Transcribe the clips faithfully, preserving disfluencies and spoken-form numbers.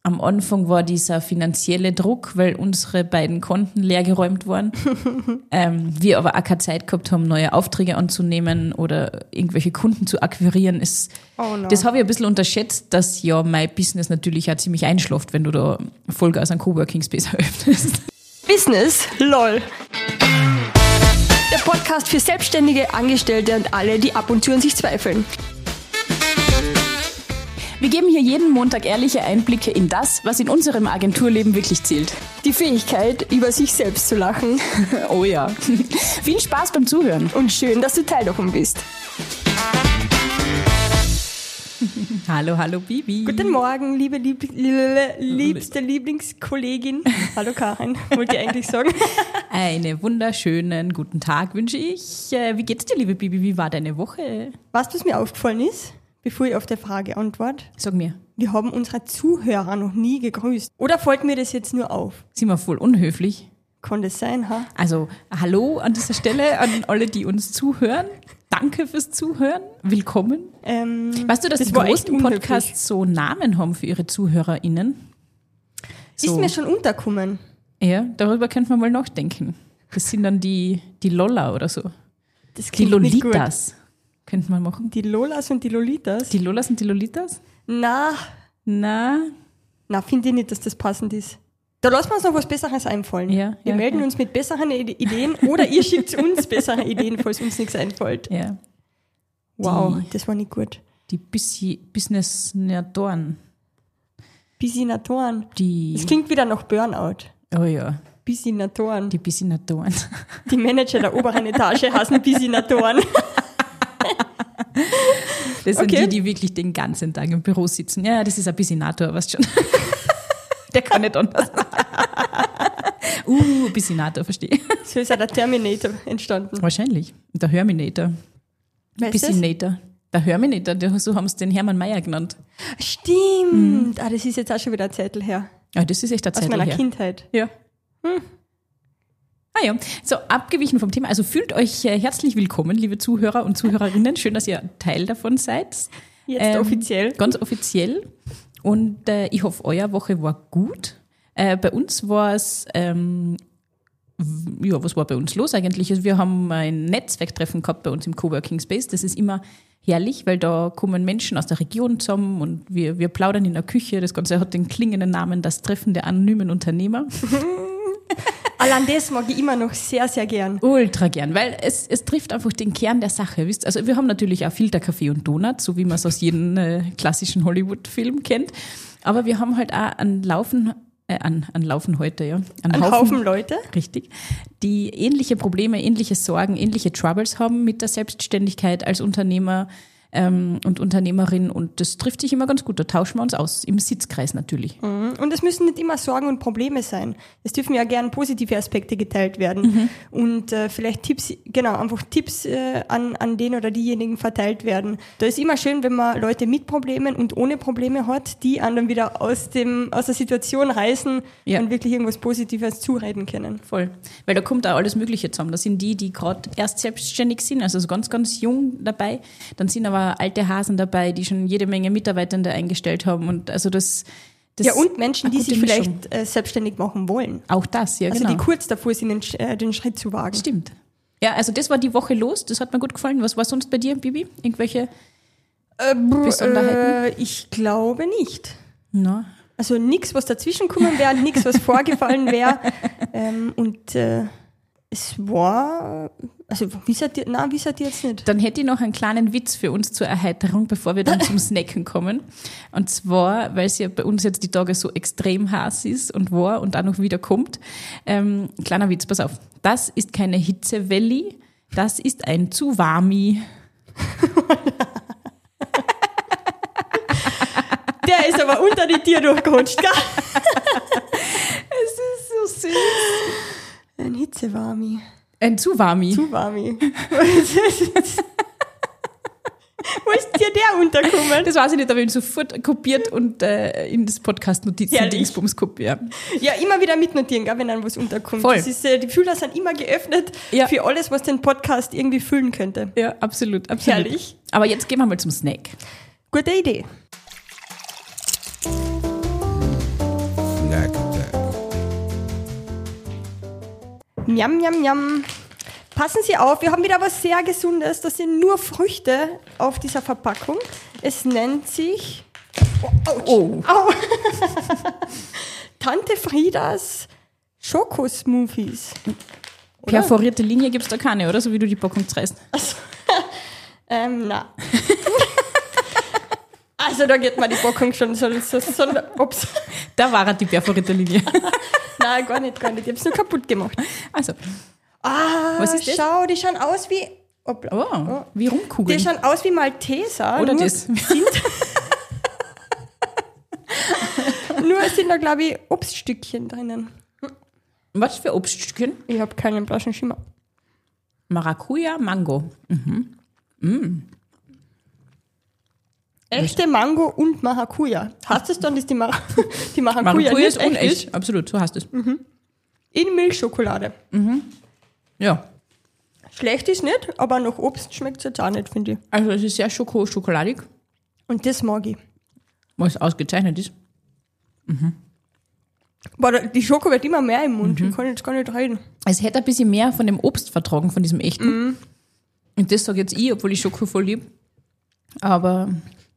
am Anfang war dieser finanzielle Druck, weil unsere beiden Konten leergeräumt waren. ähm, wir aber auch keine Zeit gehabt haben, neue Aufträge anzunehmen oder irgendwelche Kunden zu akquirieren. Ist, oh no. Das habe ich ein bisschen unterschätzt, dass ja mein Business natürlich auch ziemlich einschläft, wenn du da Vollgas an Coworking Space eröffnest. Business, lol. Der Podcast für Selbstständige, Angestellte und alle, die ab und zu an sich zweifeln. Wir geben hier jeden Montag ehrliche Einblicke in das, was in unserem Agenturleben wirklich zählt. Die Fähigkeit, über sich selbst zu lachen. Oh ja. Viel Spaß beim Zuhören. Und schön, dass du Teil davon bist. Hallo, hallo Bibi. Guten Morgen, liebe lieb, lieb, liebste Lieblingskollegin. Hallo Karin, wollte ich eigentlich sagen. Einen wunderschönen guten Tag wünsche ich. Wie geht's dir, liebe Bibi? Wie war deine Woche? Weißt du, was mir aufgefallen ist, bevor ich auf der Frage antworte? Sag mir. Wir haben unsere Zuhörer noch nie gegrüßt. Oder fällt mir das jetzt nur auf? Sind wir voll unhöflich? Kann das sein, ha? Also, hallo an dieser Stelle an alle, die uns zuhören. Danke fürs Zuhören. Willkommen. Ähm, weißt du, dass das die war großen echt Podcasts so Namen haben für ihre ZuhörerInnen? So. Ist mir schon untergekommen. Ja, darüber könnte man mal nachdenken. Das sind dann die, die Lola oder so. Das Die klingt nicht Lolitas. gut. Könnte man machen. Die Lolas und die Lolitas? Die Lolas und die Lolitas? Na, Na, na, finde ich nicht, dass das passend ist. Da lassen wir uns noch was Besseres einfallen. Ja, wir ja, melden ja. uns mit besseren Ideen oder ihr schickt uns bessere Ideen, falls uns nichts einfällt. ja. Wow, Die- das war nicht gut. Die Busy Business-Nerdoren. Bisinatoren. Die, Das klingt wieder nach Burnout. oh ja, Bisinatoren. die Businatoren. Die Manager der oberen Etage heißen Bisinatoren. Das sind Okay. die, die wirklich den ganzen Tag im Büro sitzen. Ja, das ist ein Businator, weißt schon. Der kann nicht anders. Uh, Businator, verstehe. So ist auch der Terminator entstanden. Wahrscheinlich. Der Herminator. Weißt du das? Businator. Der Herminator, der- so haben sie den Hermann Mayer genannt. Stimmt. Ah, das ist jetzt auch schon wieder ein Zettel her. Ja, das ist echt eine Aus Zeit meiner her. Kindheit. Ja. Ah ja, so abgewichen vom Thema. Also fühlt euch äh, herzlich willkommen, liebe Zuhörer und Zuhörerinnen. Schön, dass ihr Teil davon seid. Jetzt Ähm, offiziell. Ganz offiziell. Und äh, ich hoffe, eure Woche war gut. Äh, bei uns war es, ähm, w- ja, was war bei uns los eigentlich? Also wir haben ein Netzwerktreffen gehabt bei uns im Coworking Space. Das ist immer herrlich, weil da kommen Menschen aus der Region zusammen und wir, wir plaudern in der Küche. Das Ganze hat den klingenden Namen Das Treffen der anonymen Unternehmer. Allein das mag ich immer noch sehr, sehr gern. Ultra gern, weil es, es trifft einfach den Kern der Sache. Wisst? Also wir haben natürlich auch Filterkaffee und Donut, so wie man es aus jedem äh, klassischen Hollywood-Film kennt. Aber wir haben halt auch einen Laufen, äh, an, an Laufen heute, ja. Ein Haufen Leute. Richtig. Die ähnliche Probleme, ähnliche Sorgen, ähnliche Troubles haben mit der Selbstständigkeit als Unternehmer ähm, und Unternehmerin. Und das trifft sich immer ganz gut. Da tauschen wir uns aus. Im Sitzkreis natürlich. Und es müssen nicht immer Sorgen und Probleme sein. Es dürfen ja gern positive Aspekte geteilt werden. Und äh, vielleicht Tipps, genau, einfach Tipps äh, an, an den oder diejenigen verteilt werden. Da ist immer schön, wenn man Leute mit Problemen und ohne Probleme hat, die anderen wieder aus dem, aus der Situation reißen Ja. und wirklich irgendwas Positives zureden können. Voll. Weil da kommt auch alles Mögliche zusammen. Da sind die, die gerade erst selbstständig sind, also so ganz, ganz jung dabei. Dann sind aber alte Hasen dabei, die schon jede Menge Mitarbeitende eingestellt haben. Und also das, das Ja, und Menschen, die eine sich gute Mischung. vielleicht äh, selbstständig machen wollen. Auch das, ja, Also genau. die kurz davor sind, den, Sch- äh, den Schritt zu wagen. Stimmt. Ja, also das war die Woche los. Das hat mir gut gefallen. Was war sonst bei dir, Bibi? Irgendwelche Äh, brr, Besonderheiten? äh, ich glaube nicht. Na, Also nichts, was dazwischen gekommen wäre, nichts, was vorgefallen wäre. Ähm, und äh, es war, also wie seid ihr, nein, wie seid ihr jetzt nicht? Dann hätte ich noch einen kleinen Witz für uns zur Erheiterung, bevor wir dann zum Snacken kommen. Und zwar, weil es ja bei uns jetzt die Tage so extrem heiß ist und war und auch noch wieder kommt. Ähm, kleiner Witz, pass auf. Das ist keine Hitzewelle, das ist ein Tsuwami. Der ist aber unter die Tür durchgerutscht, gell? Es ist so süß. Ein Hitzewami. Ein Tsuwami. Zuwami. Wo ist dir der untergekommen? Das weiß ich nicht, aber ich ihn sofort kopiert und äh, in das Podcast-Notizen Herrlich. Dingsbums kopiert. Ja, immer wieder mitnotieren, gell, wenn dann was unterkommt. Voll. Das ist, äh, die Fühler sind immer geöffnet Ja. für alles, was den Podcast irgendwie füllen könnte. Ja, absolut, absolut. Herrlich. Aber jetzt gehen wir mal zum Snack. Gute Idee. Njam, njam, njam. Passen Sie auf, wir haben wieder was sehr Gesundes. Das sind nur Früchte auf dieser Verpackung. Es nennt sich oh, ouch. Oh. Au. Tante Friedas Schokosmoothies. Oder? Perforierte Linie gibt's da keine, oder? So wie du die Packung zerreißt. Also, ähm, na. Also da geht mir die Packung schon so, so, so ups. Da war halt die perforierte Linie. Nein, gar nicht, gar nicht. Ich hab's nur kaputt gemacht. Also, Ah, was ist das? Schau, die schauen aus wie... Hoppla. Oh, wie Rumkugeln. Die schauen aus wie Malteser. Oder nur das. Sind, nur sind da, glaube ich, Obststückchen drinnen. Was für Obststückchen? Ich habe keinen blassen Schimmer. Maracuja, Mango. Mhm. Mm. Echte Mango und Maracuja. Hast du es dann, dass die, Mar die Maracuja, Maracuja nicht ist unecht. Ist? Absolut, so hast du es. Mhm. In Milchschokolade. Mhm. Ja. Schlecht ist nicht, aber nach Obst schmeckt es jetzt auch nicht, finde ich. Also es ist sehr schoko schokoladig, Und das mag ich. was ausgezeichnet ist. Mhm. Boah, die Schoko wird immer mehr im Mund. Mhm. Ich kann jetzt gar nicht reden. Es hätte ein bisschen mehr von dem Obst vertragen, von diesem echten. Mhm. Und das sage jetzt ich, obwohl ich Schoko voll lieb. Aber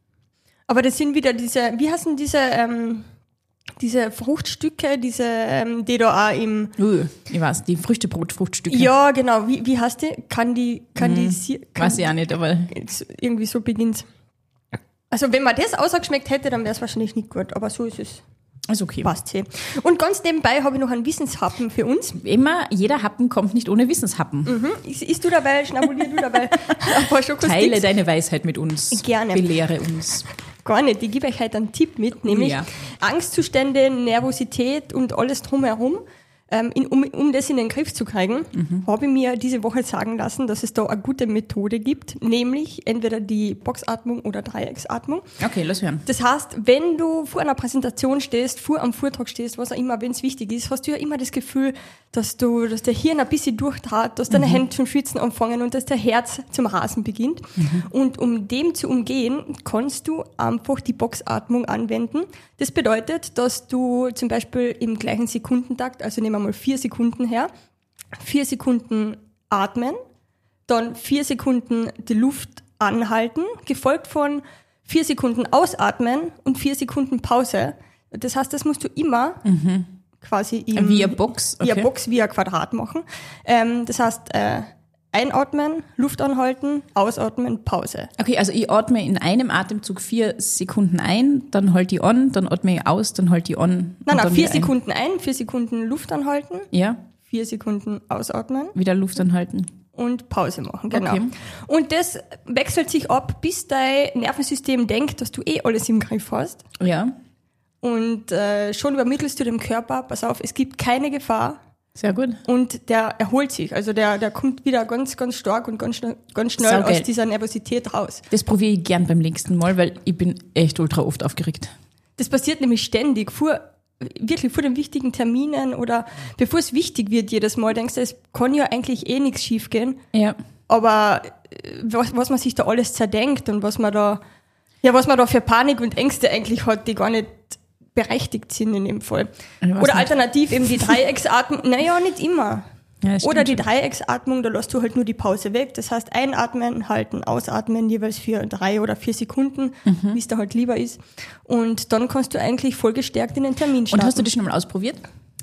Aber das sind wieder diese, wie heißen diese, ähm, diese Fruchtstücke, diese, ähm, die da auch im... uh, ich weiß, die Früchtebrot-Fruchtstücke. Ja, genau. Wie, wie heißt die? Kandi, Kandi, Mhm. Weiß ich auch nicht, aber irgendwie so beginnt. Also wenn man das ausgeschmeckt hätte, dann wäre es wahrscheinlich nicht gut. Aber so ist es. ist okay. Passt sie. Und ganz nebenbei habe ich noch einen Wissenshappen für uns. Immer, jeder Happen kommt nicht ohne Wissenshappen. Mhm. Is- Isst du dabei, schnabulier du dabei ein paar Schokosticks? Teile deine Weisheit mit uns. Gerne. Belehre uns. Gar nicht. Ich gebe euch heute einen Tipp mit, nämlich Ja. Angstzustände, Nervosität und alles drumherum. Ähm, in, um, um das in den Griff zu kriegen, Mhm. habe ich mir diese Woche sagen lassen, dass es da eine gute Methode gibt, nämlich entweder die Boxatmung oder Dreiecksatmung. Okay, lass hören. Das heißt, wenn du vor einer Präsentation stehst, vor einem Vortrag stehst, was auch immer, wenn es wichtig ist, hast du ja immer das Gefühl, dass du, dass der Hirn ein bisschen durchtrat, dass deine Mhm. Hände zum Schwitzen anfangen und dass der Herz zum Rasen beginnt. Mhm. Und um dem zu umgehen, kannst du einfach die Boxatmung anwenden. Das bedeutet, dass du zum Beispiel im gleichen Sekundentakt, also nehmen wir mal vier Sekunden her, vier Sekunden atmen, dann vier Sekunden die Luft anhalten, gefolgt von vier Sekunden ausatmen und vier Sekunden Pause. Das heißt, das musst du immer Mhm. quasi im, Wie eine Box, wie eine okay. Box, wie ein Quadrat machen. Ähm, das heißt, äh, einatmen, Luft anhalten, ausatmen, Pause. Okay, also ich atme in einem Atemzug vier Sekunden ein, dann halte ich an, dann atme ich aus, dann halte ich an. Nein, und nein, dann vier wieder ein. Sekunden ein, vier Sekunden Luft anhalten, Ja, vier Sekunden ausatmen wieder Luft anhalten. und Pause machen. Genau. Okay. Und das wechselt sich ab, bis dein Nervensystem denkt, dass du eh alles im Griff hast. Ja, Und äh, schon übermittelst du dem Körper, pass auf, es gibt keine Gefahr. sehr gut. Und der erholt sich. Also der, der kommt wieder ganz, ganz stark und ganz schnell, ganz schnell Saugeil. aus dieser Nervosität raus. Das probiere ich gern beim nächsten Mal, weil ich bin echt ultra oft aufgeregt. Das passiert nämlich ständig. Vor, wirklich vor den wichtigen Terminen oder bevor es wichtig wird jedes Mal, denkst du, es kann ja eigentlich eh nichts schiefgehen. Ja. Aber äh, was, was man sich da alles zerdenkt und was man da, ja, was man da für Panik und Ängste eigentlich hat, die gar nicht berechtigt sind in dem Fall. Ich weiß Oder nicht. alternativ eben die Dreiecksatmung. Naja, nicht immer. Ja, das Oder stimmt die schon. Dreiecksatmung, da lässt du halt nur die Pause weg. Das heißt, einatmen, halten, ausatmen, jeweils für drei oder vier Sekunden, Mhm. wie es da halt lieber ist. Und dann kannst du eigentlich voll gestärkt in den Termin starten. Und hast du das schon mal ausprobiert?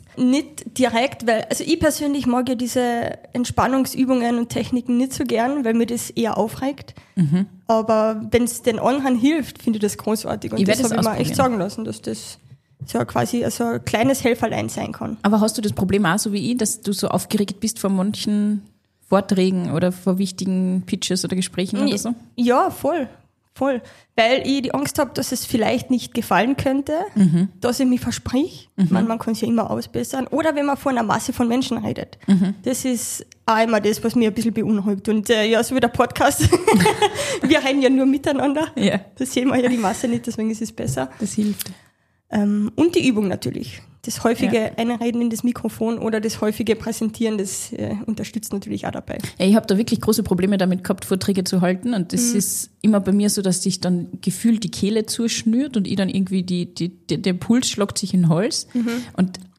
Nicht direkt, weil, also ich persönlich mag ja diese Entspannungsübungen und Techniken nicht so gern, weil mir das eher aufregt. Mhm. Aber wenn es den anderen hilft, finde ich das großartig. Und Ich werd das das habe ich mir echt ausprobieren. sagen lassen, dass das so quasi so ein kleines Helferlein sein kann. Aber hast du das Problem auch so wie ich, dass du so aufgeregt bist vor manchen Vorträgen oder vor wichtigen Pitches oder Gesprächen oder so? Ja, voll. Voll. Weil ich die Angst habe, dass es vielleicht nicht gefallen könnte, Mhm. dass ich mich versprich. Man, man kann es ja immer ausbessern. Oder wenn man vor einer Masse von Menschen redet. Mhm. Das ist auch immer das, was mich ein bisschen beunruhigt. Und äh, ja, so wie der Podcast. Wir reden ja nur miteinander. Ja, Das sehen wir ja die Masse nicht, deswegen ist es besser. das hilft. Ähm, und die Übung natürlich. Das häufige Ja. Einreden in das Mikrofon oder das häufige Präsentieren, das äh, unterstützt natürlich auch dabei. Ja, ich habe da wirklich große Probleme damit gehabt, Vorträge zu halten. Und das ist immer bei mir so, dass sich dann gefühlt die Kehle zuschnürt und ich dann irgendwie die, die, die, der Puls schlagt sich in den Hals. Und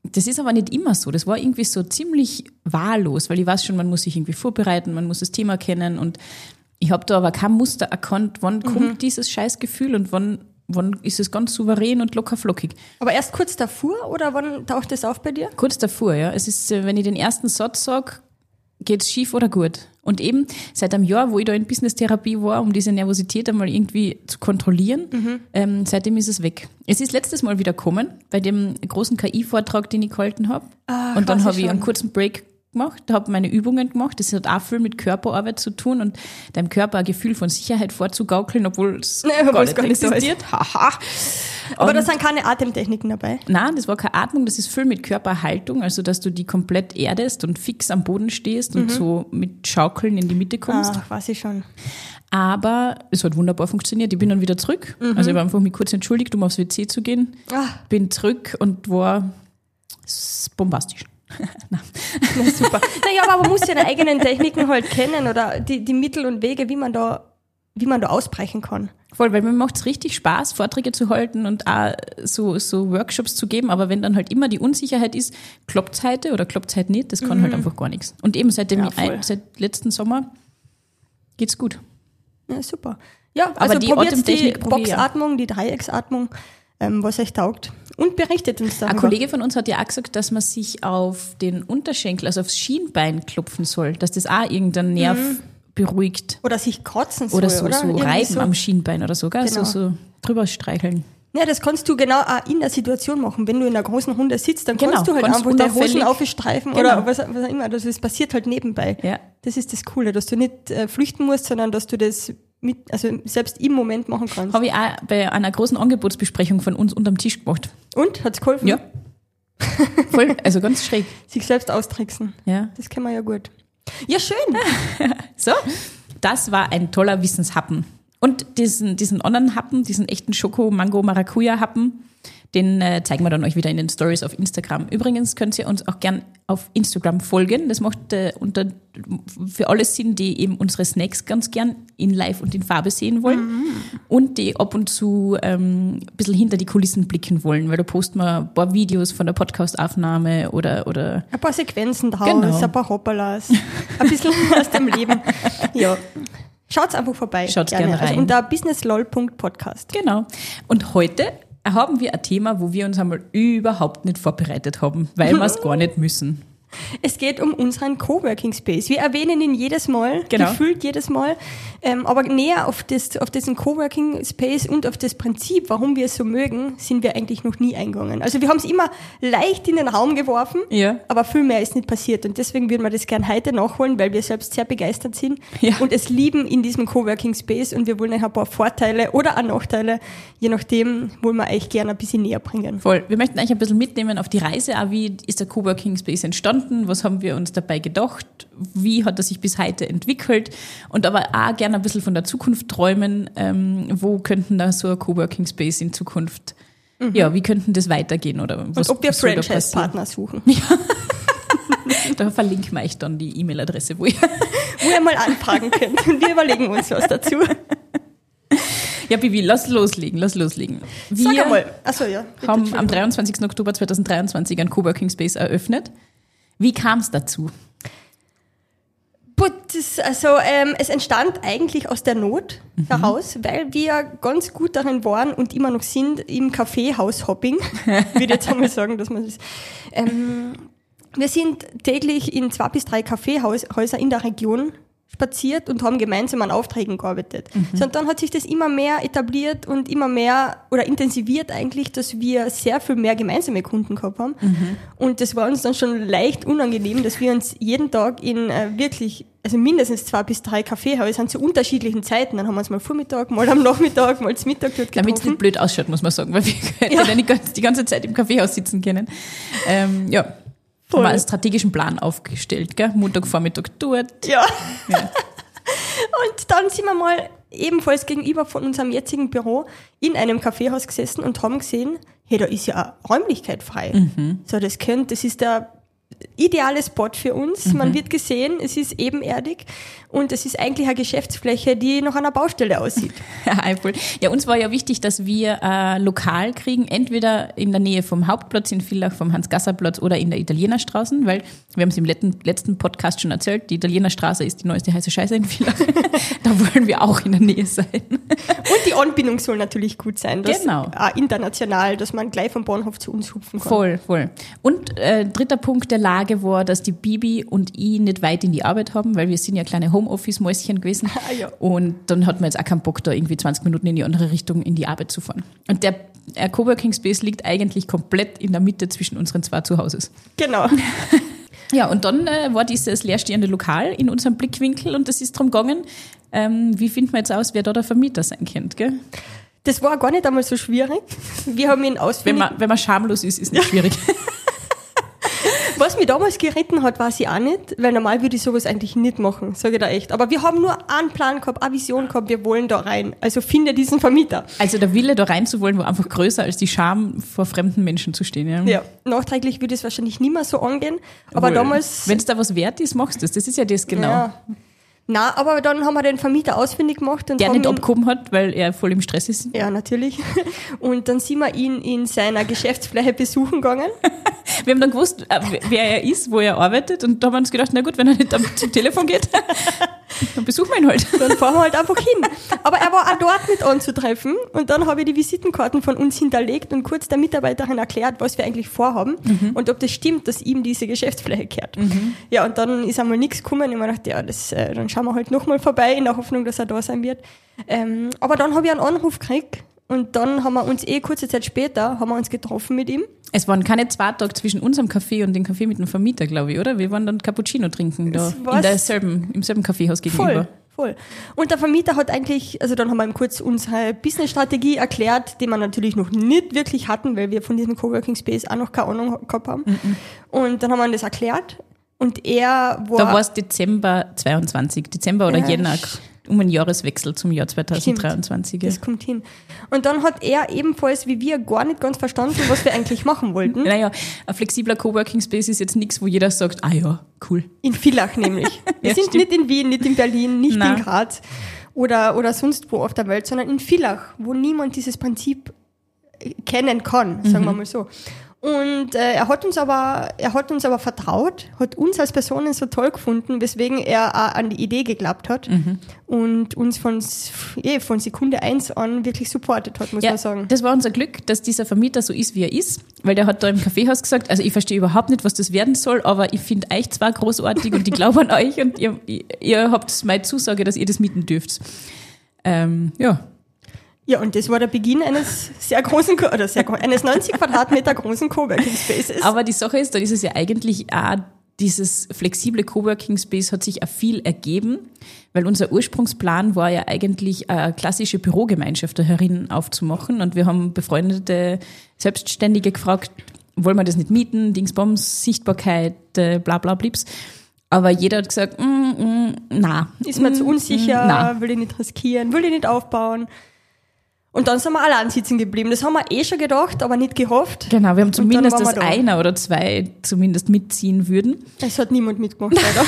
das ist aber nicht immer so. Das war irgendwie so ziemlich wahllos, weil ich weiß schon, man muss sich irgendwie vorbereiten, man muss das Thema kennen und ich habe da aber kein Muster erkannt, wann mhm. kommt dieses Scheißgefühl und wann, wann ist es ganz souverän und locker flockig. Aber erst kurz davor oder wann taucht das auf bei dir? Kurz davor, ja. Es ist, wenn ich den ersten Satz sage, geht's schief oder gut? Und eben seit einem Jahr, wo ich da in Business-Therapie war, um diese Nervosität einmal irgendwie zu kontrollieren, mhm. ähm, seitdem ist es weg. Es ist letztes Mal wieder gekommen, bei dem großen K I-Vortrag, den ich gehalten habe. Ach, und dann habe ich einen kurzen Break gemacht, habe meine Übungen gemacht. Das hat auch viel mit Körperarbeit zu tun und deinem Körper ein Gefühl von Sicherheit vorzugaukeln, obwohl es nee, gar, nicht gar nicht existiert. Haha. Aber da sind keine Atemtechniken dabei? Nein, das war keine Atmung, das ist viel mit Körperhaltung, also dass du die komplett erdest und fix am Boden stehst und mhm. so mit Schaukeln in die Mitte kommst. Ah, weiß ich schon. Aber es hat wunderbar funktioniert. Ich bin dann wieder zurück. Mhm. Also ich habe einfach mich kurz entschuldigt, um aufs W C zu gehen. Ah. Bin zurück und war bombastisch. Na, super. Naja, aber man muss ja die eigenen Techniken halt kennen oder die, die Mittel und Wege, wie man da, wie man da ausbrechen kann. Voll, weil mir macht es richtig Spaß, Vorträge zu halten und auch so, so Workshops zu geben, aber wenn dann halt immer die Unsicherheit ist, klappt's heute oder klappt's heute nicht, das kann mhm. halt einfach gar nichts. Und eben seit dem ja, ein, seit letzten Sommer geht's gut. Ja, super. Ja, also aber die probiert die Boxatmung, die Dreiecksatmung, ähm, was euch taugt. Und berichtet uns darüber. Ein Kollege von uns hat ja auch gesagt, dass man sich auf den Unterschenkel, also aufs Schienbein klopfen soll, dass das auch irgendeinen Nerv mhm. beruhigt. Oder sich kratzen soll, oder? So, oder so reiben so. Am Schienbein oder so, gell? Genau. So, so drüber streicheln. Ja, das kannst du genau auch in der Situation machen. Wenn du in einer großen Runde sitzt, dann genau, kannst du halt kannst einfach deine Hosen aufstreifen genau. oder was, was auch immer. Das, das passiert halt nebenbei. Ja. Das ist das Coole, dass du nicht äh, flüchten musst, sondern dass du das mit, also selbst im Moment machen kannst. Habe ich auch bei einer großen Angebotsbesprechung von uns unterm Tisch gemacht. Und? Hat's geholfen? Ja. Voll, also ganz schräg. Sich selbst austricksen. Ja. Das kennen wir ja gut. Ja, schön. So, das war ein toller Wissenshappen. Und diesen, diesen anderen Happen, diesen echten Schoko-Mango-Maracuja-Happen, den äh, zeigen wir dann euch wieder in den Stories auf Instagram. Übrigens könnt ihr uns auch gern auf Instagram folgen. Das macht äh, unter, für alle Sinn, die eben unsere Snacks ganz gern in live und in Farbe sehen wollen mhm. und die ab und zu ähm, ein bisschen hinter die Kulissen blicken wollen, weil da posten wir ein paar Videos von der Podcast-Aufnahme oder, oder ein paar Sequenzen draus, genau. ein paar Hoppalas, ein bisschen aus dem Leben. Ja. Schaut's einfach vorbei. Schaut's gerne, gerne rein. Also unter businesslol punkt podcast. Genau. Und heute haben wir ein Thema, wo wir uns einmal überhaupt nicht vorbereitet haben, weil wir es gar nicht müssen. Es geht um unseren Coworking Space. Wir erwähnen ihn jedes Mal, genau. gefühlt jedes Mal, ähm, aber näher auf, das, auf diesen Coworking Space und auf das Prinzip, warum wir es so mögen, sind wir eigentlich noch nie eingegangen. Also wir haben es immer leicht in den Raum geworfen, ja. aber viel mehr ist nicht passiert und deswegen würden wir das gern heute nachholen, weil wir selbst sehr begeistert sind ja. und es lieben in diesem Coworking Space und wir wollen euch ein paar Vorteile oder auch Nachteile, je nachdem, wollen wir euch gerne ein bisschen näher bringen. Voll. Wir möchten euch ein bisschen mitnehmen auf die Reise, auch wie ist der Coworking Space entstanden, was haben wir uns dabei gedacht, wie hat er sich bis heute entwickelt und aber auch gerne ein bisschen von der Zukunft träumen, ähm, wo könnten da so ein Coworking Space in Zukunft, mhm. ja, wie könnten das weitergehen oder was, und ob wir was soll da Franchise-Partner suchen. Ja. Da verlinken wir euch dann die E-Mail-Adresse, wo ihr, wo ihr mal anfragen könnt und wir überlegen uns was dazu. Ja, Bibi, lass loslegen, lass loslegen. Wir Sag einmal. Achso, ja. Bitte, haben am dreiundzwanzigsten Oktober zweitausenddreiundzwanzig einen Coworking Space eröffnet. Wie kam es dazu? Das, also ähm, es entstand eigentlich aus der Not mhm. heraus, weil wir ganz gut darin waren und immer noch sind im Kaffeehaus-Hopping. Ich würde jetzt einmal sagen, dass man das... Ähm, wir sind täglich in zwei bis drei Kaffeehäuser in der Region spaziert und haben gemeinsam an Aufträgen gearbeitet. Mhm. So, und dann hat sich das immer mehr etabliert und immer mehr oder intensiviert eigentlich, dass wir sehr viel mehr gemeinsame Kunden gehabt haben. Mhm. Und das war uns dann schon leicht unangenehm, dass wir uns jeden Tag in äh, wirklich, also mindestens zwei bis drei Kaffeehäusern zu unterschiedlichen Zeiten, dann haben wir uns mal Vormittag, mal am Nachmittag, mal zum Mittag dort getroffen. Damit es nicht blöd ausschaut, muss man sagen, weil wir können ja, ja nicht die ganze Zeit im Kaffeehaus sitzen können. Ähm, ja. Voll. Haben wir einen strategischen Plan aufgestellt, gell? Montag, Vormittag dort. Ja. ja. Und dann sind wir mal ebenfalls gegenüber von unserem jetzigen Büro in einem Kaffeehaus gesessen und haben gesehen, hey, da ist ja eine Räumlichkeit frei. Mhm. So, das könnte, das ist der, ideale Spot für uns. Mhm. Man wird gesehen, es ist ebenerdig und es ist eigentlich eine Geschäftsfläche, die nach einer Baustelle aussieht. Ja, voll. Ja, uns war ja wichtig, dass wir ein Lokal kriegen, entweder in der Nähe vom Hauptplatz in Villach, vom Hans-Gasser-Platz oder in der Italienerstraße, weil wir haben es im letzten, letzten Podcast schon erzählt, die Italienerstraße ist die neueste heiße Scheiße in Villach. Da wollen wir auch in der Nähe sein. Und die Anbindung soll natürlich gut sein. Dass, Genau. Auch international, dass man gleich vom Bahnhof zu uns hupfen kann. Voll, voll. Und äh, dritter Punkt der Lage war, dass die Bibi und ich nicht weit in die Arbeit haben, weil wir sind ja kleine Homeoffice-Mäuschen gewesen. Ah, ja. Und dann hat man jetzt auch keinen Bock, da irgendwie zwanzig Minuten in die andere Richtung in die Arbeit zu fahren. Und der äh, Coworking Space liegt eigentlich komplett in der Mitte zwischen unseren zwei Zuhauses. Genau. Ja, und dann äh, war dieses leerstehende Lokal in unserem Blickwinkel und es ist darum gegangen, ähm, wie finden wir jetzt aus, wer da der Vermieter sein könnte, gell? Das war gar nicht einmal so schwierig. Wir haben ihn ausfindig... Wenn man, wenn man schamlos ist, ist nicht schwierig. Was mich damals geritten hat, weiß ich auch nicht, weil normal würde ich sowas eigentlich nicht machen, sage ich da echt. Aber wir haben nur einen Plan gehabt, eine Vision gehabt, wir wollen da rein. Also finde diesen Vermieter. Also der Wille, da rein zu wollen, war einfach größer als die Scham, vor fremden Menschen zu stehen. Ja, Ja, nachträglich würde es wahrscheinlich nicht mehr so angehen, aber Obwohl, damals... wenn es da was wert ist, machst du das. Das ist ja das genau. Ja. Na, aber dann haben wir den Vermieter ausfindig gemacht. Und Der haben nicht ihn, abgehoben hat, weil er voll im Stress ist. Ja, natürlich. Und dann sind wir ihn in seiner Geschäftsfläche besuchen gegangen. Wir haben dann gewusst, äh, wer er ist, wo er arbeitet und da haben wir uns gedacht, na gut, wenn er nicht am- zum Telefon geht, dann besuchen wir ihn halt. Dann fahren wir halt einfach hin. Aber er war auch dort nicht anzutreffen. Und dann habe ich die Visitenkarten von uns hinterlegt und kurz der Mitarbeiterin erklärt, was wir eigentlich vorhaben mhm. und ob das stimmt, dass ihm diese Geschäftsfläche gehört. Mhm. Ja, und dann ist einmal nichts gekommen. Ich habe mir gedacht, ja, das, äh, dann schauen wir halt nochmal vorbei, in der Hoffnung, dass er da sein wird. Ähm, aber dann habe ich einen Anruf gekriegt und dann haben wir uns eh kurze Zeit später haben wir uns getroffen mit ihm. Es waren keine zwei Tage zwischen unserem Café und dem Café mit dem Vermieter, glaube ich, oder? Wir waren dann Cappuccino trinken da in derselben, im selben Kaffeehaus gegenüber. Voll, voll. Und der Vermieter hat eigentlich, also dann haben wir ihm kurz unsere Business-Strategie erklärt, die wir natürlich noch nicht wirklich hatten, weil wir von diesem Coworking Space auch noch keine Ahnung gehabt haben. Mhm. Und dann haben wir ihm das erklärt und er war... Da war es Dezember zweiundzwanzig, Dezember oder Ja, Jänner, um einen Jahreswechsel zum Jahr zweitausenddreiundzwanzig. Das kommt hin. Und dann hat er ebenfalls wie wir gar nicht ganz verstanden, was wir eigentlich machen wollten. Naja, ein flexibler Coworking Space ist jetzt nichts, wo jeder sagt, ah ja, cool. In Villach nämlich. Wir Ja, sind stimmt. nicht in Wien, nicht in Berlin, nicht Nein. in Graz oder, oder sonst wo auf der Welt, sondern in Villach, wo niemand dieses Prinzip kennen kann, sagen Mhm. wir mal so. Und äh, er hat uns aber, er hat uns aber vertraut, hat uns als Personen so toll gefunden, weswegen er auch an die Idee geglaubt hat Mhm. und uns von, eh, von Sekunde eins an wirklich supportet hat, muss Ja, man sagen. das war unser Glück, dass dieser Vermieter so ist, wie er ist, weil der hat da im Kaffeehaus gesagt, also ich verstehe überhaupt nicht, was das werden soll, aber ich finde euch zwar großartig und ich glaube an euch und ihr, ihr habt meine Zusage, dass ihr das mieten dürft. Ähm, ja. Ja, und das war der Beginn eines sehr großen, Co- oder sehr, gro- eines neunzig Quadratmeter großen Coworking Spaces. Aber die Sache ist, da ist es ja eigentlich auch, dieses flexible Coworking Space hat sich auch viel ergeben, weil unser Ursprungsplan war ja eigentlich eine klassische Bürogemeinschaft da herin aufzumachen und wir haben befreundete Selbstständige gefragt, wollen wir das nicht mieten, Dingsbums, Sichtbarkeit, äh, bla bla blips. Aber jeder hat gesagt, mm, mm, na. Ist mir mm, zu unsicher, mm, na. will ich nicht riskieren, will ich nicht aufbauen. Und dann sind wir allein sitzen geblieben. Das haben wir eh schon gedacht, aber nicht gehofft. Genau, wir haben dann zumindest, waren wir dass da. einer oder zwei zumindest mitziehen würden. Es hat niemand mitgemacht, leider.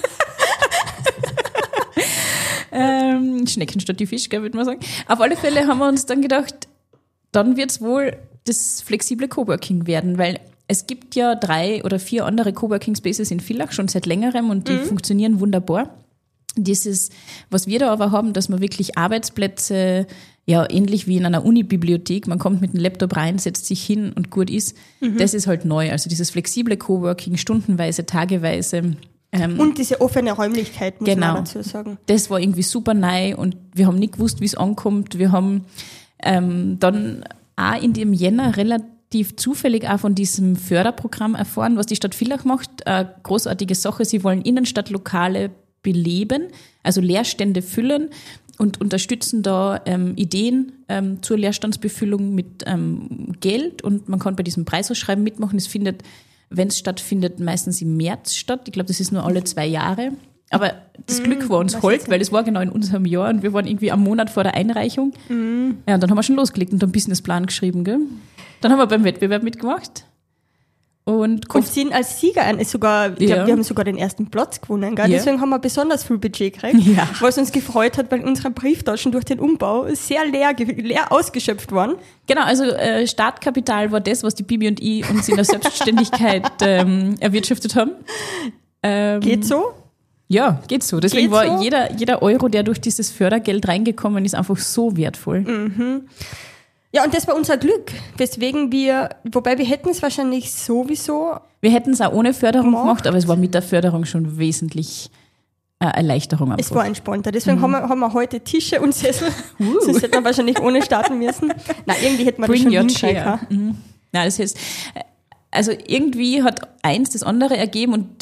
Ähm, Schnecken statt die Fisch, gell, würde man sagen. Auf alle Fälle haben wir uns dann gedacht, dann wird es wohl das flexible Coworking werden, weil es gibt ja drei oder vier andere Coworking Spaces in Villach schon seit längerem und die Mhm. funktionieren wunderbar. Dieses, was wir da aber haben, dass man wirklich Arbeitsplätze, ja, ähnlich wie in einer Uni-Bibliothek, man kommt mit dem Laptop rein, setzt sich hin und gut ist, Mhm. das ist halt neu. Also dieses flexible Coworking, stundenweise, tageweise. Ähm, Und diese offene Räumlichkeit, muss Genau. man dazu sagen. das war irgendwie super neu und wir haben nicht gewusst, wie es ankommt. Wir haben ähm, dann auch in dem Jänner relativ zufällig auch von diesem Förderprogramm erfahren, was die Stadt Villach macht. Eine großartige Sache. Sie wollen Innenstadtlokale beleben, also Leerstände füllen und unterstützen da ähm, Ideen ähm, zur Leerstandsbefüllung mit ähm, Geld und man kann bei diesem Preisausschreiben mitmachen. Es findet, wenn es stattfindet, meistens im März statt. Ich glaube, das ist nur alle zwei Jahre. Aber das Glück war uns was hold, ist weil das war genau in unserem Jahr und wir waren irgendwie am Monat vor der Einreichung. Ja, und dann haben wir schon losgelegt und einen Businessplan geschrieben, gell? Dann haben wir beim Wettbewerb mitgemacht. Und, und sind als Sieger ein, ist sogar, ich Ja. glaube, wir haben sogar den ersten Platz gewonnen, gell? Ja. Deswegen haben wir besonders viel Budget gekriegt, Ja. was uns gefreut hat, weil unsere Brieftaschen durch den Umbau sehr leer, ge- leer ausgeschöpft waren. Genau, also äh, Startkapital war das, was die Bibi und ich uns in der Selbstständigkeit ähm, erwirtschaftet haben. Ähm, Geht so? Ja, geht so. Deswegen Geht war so? jeder, jeder Euro, der durch dieses Fördergeld reingekommen ist, einfach so wertvoll. Mhm. Ja, und das war unser Glück, weswegen wir, wobei wir hätten es wahrscheinlich sowieso, Wir hätten es auch ohne Förderung Gemacht. gemacht, aber es war mit der Förderung schon wesentlich äh, Erleichterung. es einfach. war entspannter. Deswegen haben, wir, haben wir heute Tische und Sessel, Uh. sonst hätten wir wahrscheinlich ohne starten müssen. Nein, irgendwie hätten wir das Bring schon your hinkriegen chair. können. Mhm. Nein, das heißt, äh, also irgendwie hat eins das andere ergeben und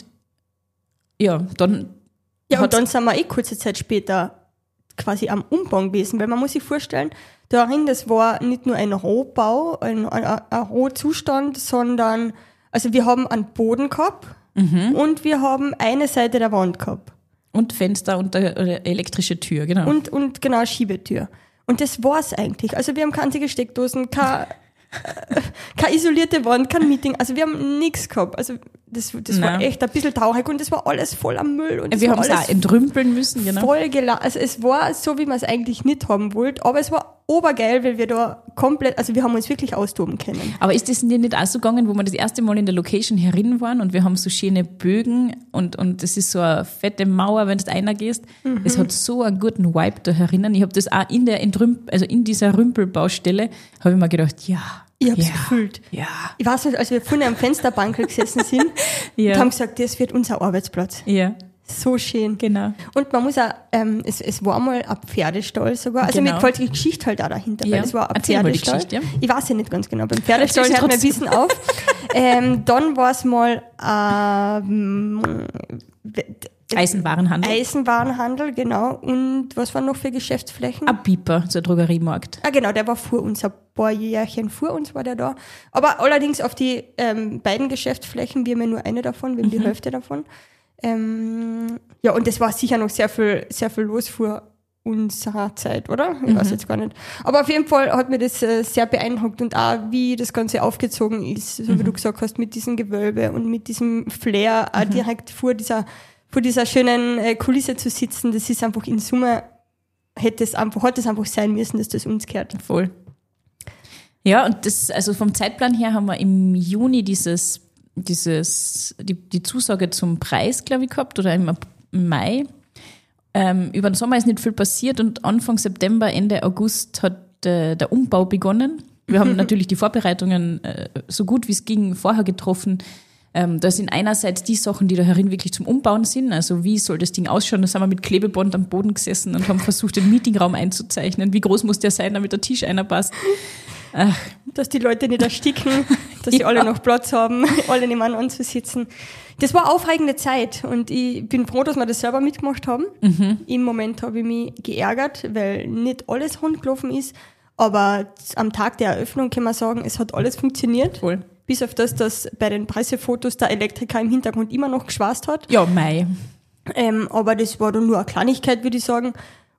ja, dann Ja, und hat's- dann sind wir eh kurze Zeit später quasi am Umbau gewesen, weil man muss sich vorstellen, darin, das war nicht nur ein Rohbau, ein, ein, ein Rohzustand, sondern, also wir haben einen Boden gehabt Mhm. und wir haben eine Seite der Wand gehabt. und Fenster und eine eine elektrische Tür, genau. Und, und genau, Schiebetür. Und das war's eigentlich. Also wir haben keine einzige Steckdosen, keine, äh, keine isolierte Wand, kein Meeting. Also wir haben nichts gehabt. Also das, das war Nein. echt ein bisschen traurig und das war alles voll am Müll. Und das wir war haben es alles auch entrümpeln müssen, genau. voll geladen. Also es war so, wie man es eigentlich nicht haben wollte, aber es war obergeil, weil wir da komplett, also wir haben uns wirklich austoben können. Aber ist das dir nicht auch so gegangen, wo wir das erste Mal in der Location herin waren und wir haben so schöne Bögen und, und das ist so eine fette Mauer, wenn du einer gehst. Mhm. Es hat so einen guten Vibe da herinnen. Ich habe das auch in der Entrümp also in dieser Rümpelbaustelle, habe ich mir gedacht, ja. Ich hab's ja, gefühlt. Ja. Ich weiß nicht, als wir vorne am Fensterbank gesessen sind, Ja. und haben gesagt, das wird unser Arbeitsplatz. Ja, So schön. genau. Und man muss auch, ähm, es, es war mal ein Pferdestall sogar. Also Genau. mir gefällt die Geschichte halt auch dahinter, Ja. weil es war ein Erzähl mal die Pferdestall. Geschichte, ja. Ich weiß ja nicht ganz genau. Beim Pferdestall Erzähl sie hört mein trotzdem. Wissen auf. ähm, dann war es mal ähm, Eisenwarenhandel. Eisenwarenhandel, genau. Und was waren noch für Geschäftsflächen? Ein Pieper, so ein Drogeriemarkt. Ah, genau, der war vor uns, ein paar Jährchen vor uns war der da. Aber allerdings auf die ähm, beiden Geschäftsflächen, wir haben ja nur eine davon, wir haben die Hälfte davon. Ähm, ja, und das war sicher noch sehr viel, sehr viel los vor unserer Zeit, oder? Ich weiß jetzt gar nicht. Aber auf jeden Fall hat mir das äh, sehr beeindruckt und auch, wie das Ganze aufgezogen ist, so wie du gesagt hast, mit diesem Gewölbe und mit diesem Flair, auch direkt vor dieser, vor dieser schönen äh, Kulisse zu sitzen, das ist einfach in Summe, hätte es einfach, hat es einfach sein müssen, dass das uns gehört. Voll. Ja, und das, also vom Zeitplan her haben wir im Juni dieses, dieses, die, die Zusage zum Preis, glaube ich, gehabt, oder im Ap- im Mai. Ähm, über den Sommer ist nicht viel passiert und Anfang September, Ende August hat äh, der Umbau begonnen. Wir haben natürlich die Vorbereitungen äh, so gut wie es ging vorher getroffen. Ähm, da sind einerseits die Sachen, die da herin wirklich zum Umbauen sind. Also wie soll das Ding ausschauen? Da sind wir mit Klebeband am Boden gesessen und haben versucht, den Meetingraum einzuzeichnen. Wie groß muss der sein, damit der Tisch einer passt? Ach, Dass die Leute nicht ersticken, dass sie Ja. alle noch Platz haben, alle nebeneinander anzusitzen. Das war eine aufregende Zeit und ich bin froh, dass wir das selber mitgemacht haben. Mhm. Im Moment habe ich mich geärgert, weil nicht alles rund gelaufen ist, aber am Tag der Eröffnung kann man sagen, es hat alles funktioniert. voll. Bis auf das, dass bei den Pressefotos der Elektriker im Hintergrund immer noch geschwast hat. Ja, Mai. Ähm, aber das war dann nur eine Kleinigkeit, würde ich sagen.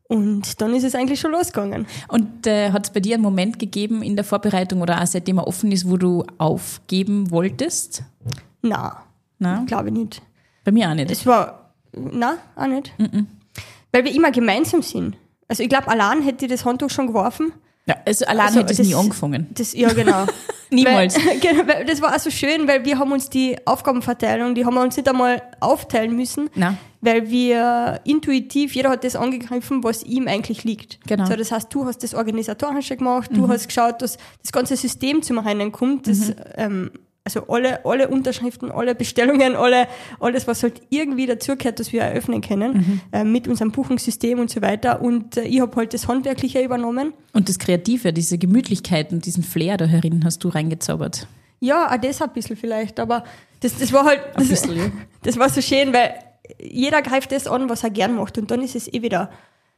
Und dann ist es eigentlich schon losgegangen. Und äh, hat es bei dir einen Moment gegeben in der Vorbereitung oder auch seitdem er offen ist, wo du aufgeben wolltest? Na, Nein, glaube ich nicht. bei mir auch nicht. Es war, na, auch nicht. Weil wir immer gemeinsam sind. Also ich glaube, allein hätte ich das Handtuch schon geworfen. Ja, also allein Also hätte es das- nie angefangen. Das, ja, genau. Niemals. Weil, genau, weil das war also schön, weil wir haben uns die Aufgabenverteilung, die haben wir uns nicht einmal aufteilen müssen, Nein. weil wir intuitiv, jeder hat das angegriffen, was ihm eigentlich liegt. Genau. So, das heißt, du hast das Organisatorische gemacht, du hast geschaut, dass das ganze System zum Reinen kommt, das, ähm, also alle, alle Unterschriften, alle Bestellungen, alle, alles, was halt irgendwie dazugehört, dass wir eröffnen können, äh, mit unserem Buchungssystem und so weiter. Und äh, ich habe halt das Handwerkliche übernommen. Und das Kreative, diese Gemütlichkeit und diesen Flair da herin hast du reingezaubert. Ja, auch das ein bisschen vielleicht, aber das, das war halt, Ein das, bisschen, ja. das war so schön, weil jeder greift das an, was er gern macht und dann ist es eh wieder,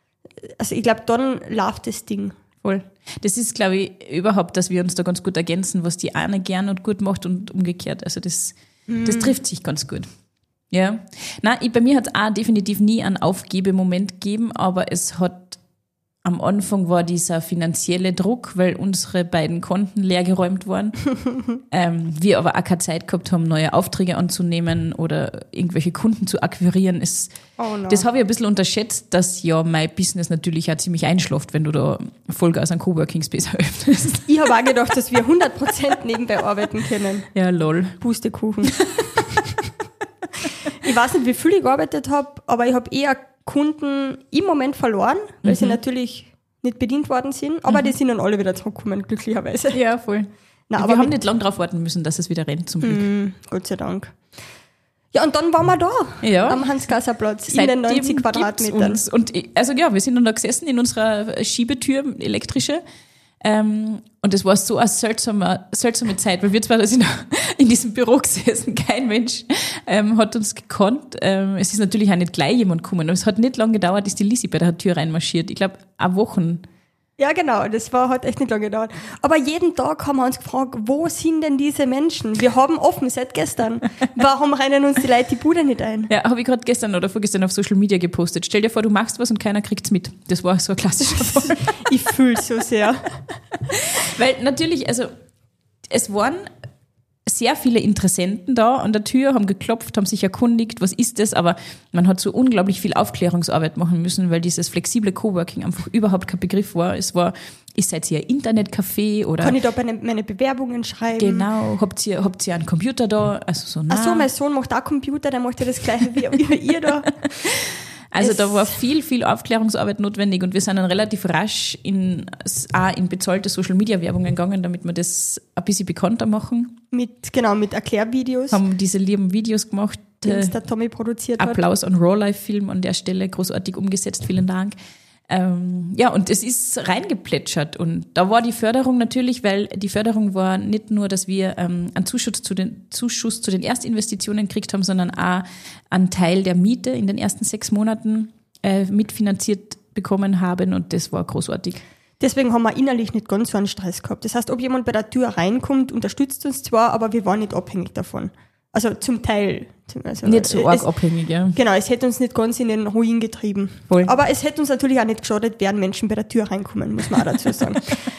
also ich glaube, dann läuft das Ding. Voll. Das ist, glaube ich, überhaupt, dass wir uns da ganz gut ergänzen, was die eine gern und gut macht und umgekehrt. Also das, das trifft sich ganz gut. Ja. Nein, ich, bei mir hat es auch definitiv nie einen Aufgebemoment gegeben, aber es hat am Anfang war dieser finanzielle Druck, weil unsere beiden Konten leergeräumt waren. ähm, wir aber auch keine Zeit gehabt haben, neue Aufträge anzunehmen oder irgendwelche Kunden zu akquirieren. Es, Oh no. Das habe ich ein bisschen unterschätzt, dass ja mein Business natürlich auch ziemlich einschläft, wenn du da Vollgas an Coworking Space eröffnest. Ich habe auch gedacht, dass wir hundert Prozent nebenbei arbeiten können. Ja, lol. Pustekuchen. Ich weiß nicht, wie viel ich gearbeitet habe, aber ich habe eher Kunden im Moment verloren, weil mhm. sie natürlich nicht bedient worden sind, aber mhm. die sind dann alle wieder zurückgekommen, glücklicherweise. Ja, voll. Nein, ja, aber wir haben nicht lange darauf warten müssen, dass es wieder rennt, zum Glück. Mm, Gott sei Dank. Ja, und dann waren wir da, ja. am Hans-Gasser-Platz, in den neunzig Quadratmetern. Uns. Und also ja, wir sind dann da gesessen in unserer Schiebetür, elektrische. Ähm, und es war so eine seltsame, seltsame Zeit, weil wir zwar da sind in diesem Büro gesessen, kein Mensch ähm, hat uns gekannt. Ähm, es ist natürlich auch nicht gleich jemand gekommen, aber es hat nicht lange gedauert, ist die Lisi bei der Tür reinmarschiert. Ich glaube, eine Woche. Ja, genau, das war, hat echt nicht lange gedauert. Aber jeden Tag haben wir uns gefragt, wo sind denn diese Menschen? Wir haben offen seit gestern. Warum rennen uns die Leute die Bude nicht ein? Ja, habe ich gerade gestern oder vorgestern auf Social Media gepostet. Stell dir vor, du machst was und keiner kriegt's mit. Das war so ein klassischer Fall. Ich fühl's so sehr. Weil natürlich, also es waren sehr viele Interessenten da an der Tür, haben geklopft, haben sich erkundigt, was ist das, aber man hat so unglaublich viel Aufklärungsarbeit machen müssen, weil dieses flexible Coworking einfach überhaupt kein Begriff war. Es war, ist seid ihr ein Internetcafé oder... Kann ich da meine, meine Bewerbungen schreiben? Genau, habt ihr, habt ihr einen Computer da? Also so, Ach so, mein Sohn macht auch Computer, der macht ja das Gleiche wie, wie ihr da. Also es da war viel, viel Aufklärungsarbeit notwendig und wir sind dann relativ rasch in, auch in bezahlte Social-Media-Werbungen gegangen, damit wir das ein bisschen bekannter machen. Mit, genau, mit Erklärvideos. Haben diese lieben Videos gemacht. Die uns der Tommy produziert hat. Applaus an Raw-Life-Film an der Stelle, großartig umgesetzt, vielen Dank. Ähm, ja, und es ist reingeplätschert und da war die Förderung natürlich, weil die Förderung war nicht nur, dass wir ähm, einen Zuschuss zu den, Zuschuss zu den Erstinvestitionen gekriegt haben, sondern auch einen Teil der Miete in den ersten sechs Monaten äh, mitfinanziert bekommen haben und das war großartig. Deswegen haben wir innerlich nicht ganz so einen Stress gehabt. Das heißt, ob jemand bei der Tür reinkommt, unterstützt uns zwar, aber wir waren nicht abhängig davon. Also zum Teil. Also nicht so arg es, abhängig, ja. Genau, es hätte uns nicht ganz in den Ruin getrieben. Voll. Aber es hätte uns natürlich auch nicht geschadet, wären Menschen bei der Tür reinkommen, muss man auch dazu sagen.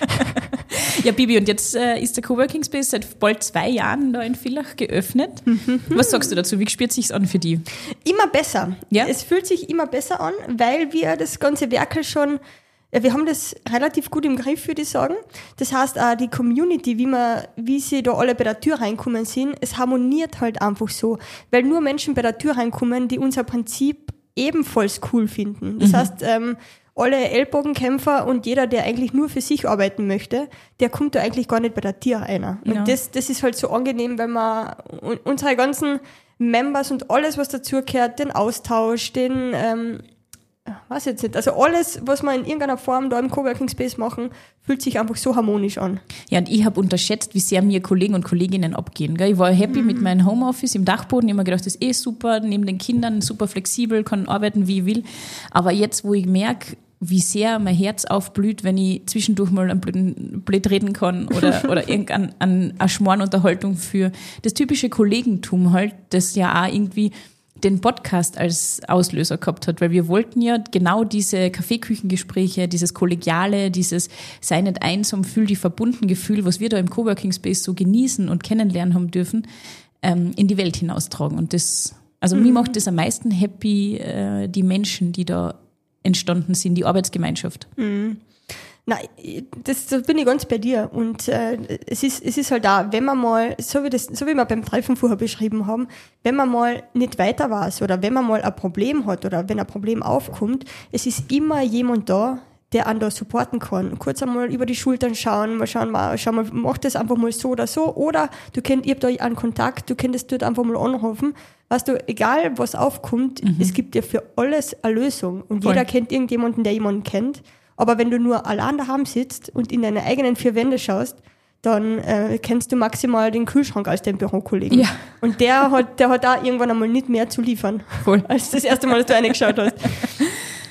Ja, Bibi, und jetzt äh, ist der Coworking Space seit bald zwei Jahren da in Villach geöffnet. Mhm. Was sagst du dazu? Wie spürt sich's an für die? Immer besser. Ja? Es fühlt sich immer besser an, weil wir das ganze Werkel schon... Ja, wir haben das relativ gut im Griff, würde ich sagen. Das heißt, auch die Community, wie wir, wie sie da alle bei der Tür reinkommen sind, es harmoniert halt einfach so. Weil nur Menschen bei der Tür reinkommen, die unser Prinzip ebenfalls cool finden. Das mhm. heißt, ähm, alle Ellbogenkämpfer und jeder, der eigentlich nur für sich arbeiten möchte, der kommt da eigentlich gar nicht bei der Tür rein. Und ja. das, das ist halt so angenehm, weil man unsere ganzen Members und alles, was dazugehört, den Austausch, den, ähm, weiß jetzt nicht. Also alles, was wir in irgendeiner Form da im Coworking Space machen, fühlt sich einfach so harmonisch an. Ja, und ich habe unterschätzt, wie sehr mir Kollegen und Kolleginnen abgehen. Gell? Ich war happy mhm. mit meinem Homeoffice im Dachboden. Ich habe mir gedacht, das ist eh super, neben den Kindern super flexibel, kann arbeiten, wie ich will. Aber jetzt, wo ich merke, wie sehr mein Herz aufblüht, wenn ich zwischendurch mal einen blöden blöd reden kann oder, oder irgendeine eine Schmarrn-Unterhaltung für das typische Kollegentum halt, das ja auch irgendwie den Podcast als Auslöser gehabt hat, weil wir wollten ja genau diese Kaffeeküchengespräche, dieses Kollegiale, dieses sei nicht einsam, fühl die verbunden Gefühl, was wir da im Coworking Space so genießen und kennenlernen haben dürfen, ähm, in die Welt hinaustragen. Und das, also mhm. mir macht das am meisten happy, äh, die Menschen, die da entstanden sind, die Arbeitsgemeinschaft. Mhm. Nein, das, das bin ich ganz bei dir. Und äh, es ist es ist halt da, wenn man mal, so wie das, so wie wir beim Treffen vorher beschrieben haben, wenn man mal nicht weiter weiß oder wenn man mal ein Problem hat oder wenn ein Problem aufkommt, es ist immer jemand da, der einen da supporten kann. Kurz einmal über die Schultern schauen, mal schauen, mal, schau mal, mach das einfach mal so oder so. Oder du kennst, ihr habt da einen Kontakt, du könntest dort einfach mal anrufen. Weißt du, egal was aufkommt, mhm. es gibt ja für alles eine Lösung. Und Voll. Jeder kennt irgendjemanden, der jemanden kennt. Aber wenn du nur allein daheim sitzt und in deine eigenen vier Wände schaust, dann äh, kennst du maximal den Kühlschrank als deinen Bürokollegen. Ja. Und der hat, der hat auch irgendwann einmal nicht mehr zu liefern, Voll. als das erste Mal, dass du reingeschaut hast.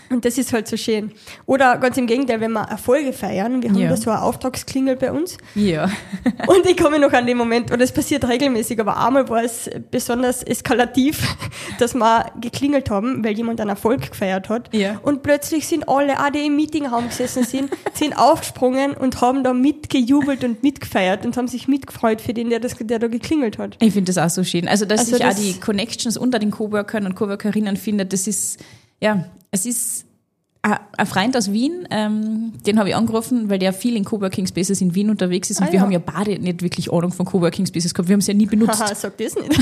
Und das ist halt so schön. Oder ganz im Gegenteil, wenn wir Erfolge feiern, wir haben Ja. da so eine Auftragsklingel bei uns. Ja. Und ich komme noch an den Moment, und es passiert regelmäßig, aber einmal war es besonders eskalativ, dass wir geklingelt haben, weil jemand einen Erfolg gefeiert hat. Ja. Und plötzlich sind alle, auch die im Meetingraum gesessen sind, sind aufgesprungen und haben da mitgejubelt und mitgefeiert und haben sich mitgefreut für den, der, das, der da geklingelt hat. Ich finde das auch so schön. Also, dass Also sich auch das- die Connections unter den Coworkern und Coworkerinnen findet, das ist, ja, es ist ein ein Freund aus Wien, ähm, den habe ich angerufen, weil der viel in Coworking Spaces in Wien unterwegs ist und Ah, wir ja. haben ja beide nicht wirklich Ahnung von Coworking Spaces gehabt. Wir haben es ja nie benutzt. Haha, sag das nicht.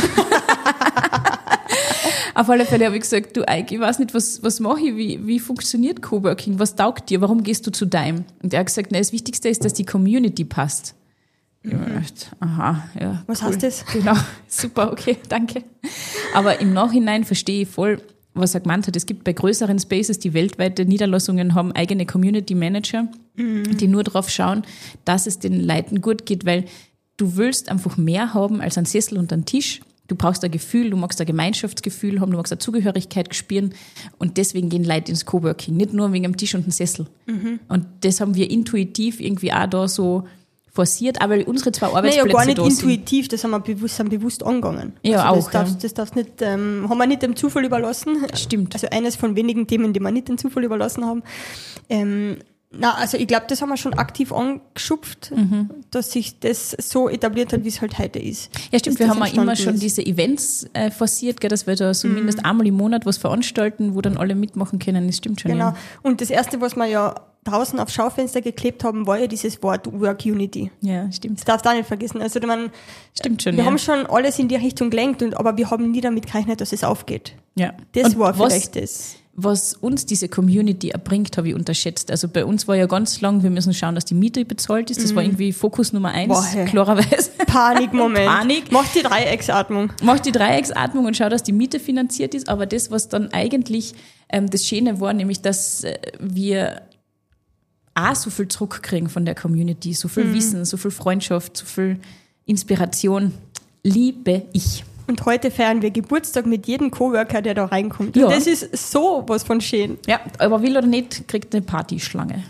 Auf alle Fälle habe ich gesagt, du Eik, ich weiß nicht, was, was mache ich, wie, wie funktioniert Coworking, was taugt dir, warum gehst du zu deinem? Und er hat gesagt, na, das Wichtigste ist, dass die Community passt. Ich habe mir gedacht, aha, ja. Was cool. heißt das? Genau, super, okay, danke. Aber im Nachhinein verstehe ich voll, was er gemeint hat. Es gibt bei größeren Spaces, die weltweite Niederlassungen haben, eigene Community Manager, die nur darauf schauen, dass es den Leuten gut geht, weil du willst einfach mehr haben als einen Sessel und einen Tisch. Du brauchst ein Gefühl, du magst ein Gemeinschaftsgefühl haben, du magst eine Zugehörigkeit spüren und deswegen gehen Leute ins Coworking, nicht nur wegen dem Tisch und dem Sessel. Mhm. Und das haben wir intuitiv irgendwie auch da so forciert, aber unsere zwei Naja, Arbeitsplätze gar nicht da sind. intuitiv, das haben wir bewusst, sind bewusst angegangen. Ja, also das auch, Darfst, ja. Das darfst nicht, ähm, haben wir nicht dem Zufall überlassen. Stimmt. Also eines von wenigen Themen, die wir nicht dem Zufall überlassen haben. Ähm, na, also ich glaube, das haben wir schon aktiv angeschupft, Mhm. dass sich das so etabliert hat, wie es halt heute ist. Ja, stimmt, Dass wir das haben auch immer entstanden schon ist. diese Events äh, forciert, gell, dass wir da Mhm. zumindest einmal im Monat was veranstalten, wo dann alle mitmachen können. Das stimmt schon. Genau. Ja. Und das Erste, was wir ja draußen aufs Schaufenster geklebt haben, war ja dieses Wort Work Unity. Ja, stimmt. Das darfst du auch nicht vergessen. Also man, Stimmt schon. wir ja. haben schon alles in die Richtung gelenkt, und, aber wir haben nie damit gerechnet, dass es aufgeht. ja. Das Und war was, vielleicht das. was uns diese Community erbringt, habe ich unterschätzt. Also bei uns war ja ganz lang, wir müssen schauen, dass die Miete bezahlt ist. Das war irgendwie Fokus Nummer eins, Boah, hey. klarerweise. Panikmoment. Panik. Mach die Dreiecksatmung. Mach die Dreiecksatmung und schau, dass die Miete finanziert ist. Aber das, was dann eigentlich ähm, das Schöne war, nämlich, dass äh, wir auch so viel zurückkriegen von der Community, so viel Wissen, so viel Freundschaft, so viel Inspiration. Liebe ich. Und heute feiern wir Geburtstag mit jedem Coworker, der da reinkommt. Ja. Und das ist so was von schön. Ja, aber will oder nicht, kriegt eine Partyschlange.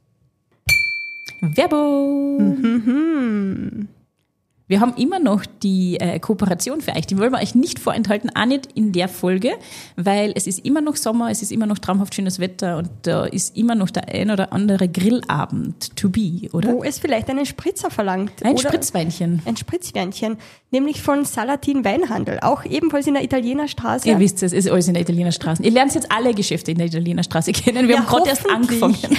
Werbung! Wir haben immer noch die äh, Kooperation für euch. Die wollen wir euch nicht vorenthalten, auch nicht in der Folge, weil es ist immer noch Sommer, es ist immer noch traumhaft schönes Wetter und da ist immer noch der ein oder andere Grillabend to be, oder? Wo es vielleicht einen Spritzer verlangt. Ein oder Spritzweinchen. Ein Spritzweinchen. Nämlich von Salatin Weinhandel. Auch ebenfalls in der Italienerstraße. Ihr wisst es, es ist alles in der Italienerstraße. Ihr lernt jetzt alle Geschäfte in der Italienerstraße kennen. Wir Ja, haben gerade erst hoffentlich. angefangen.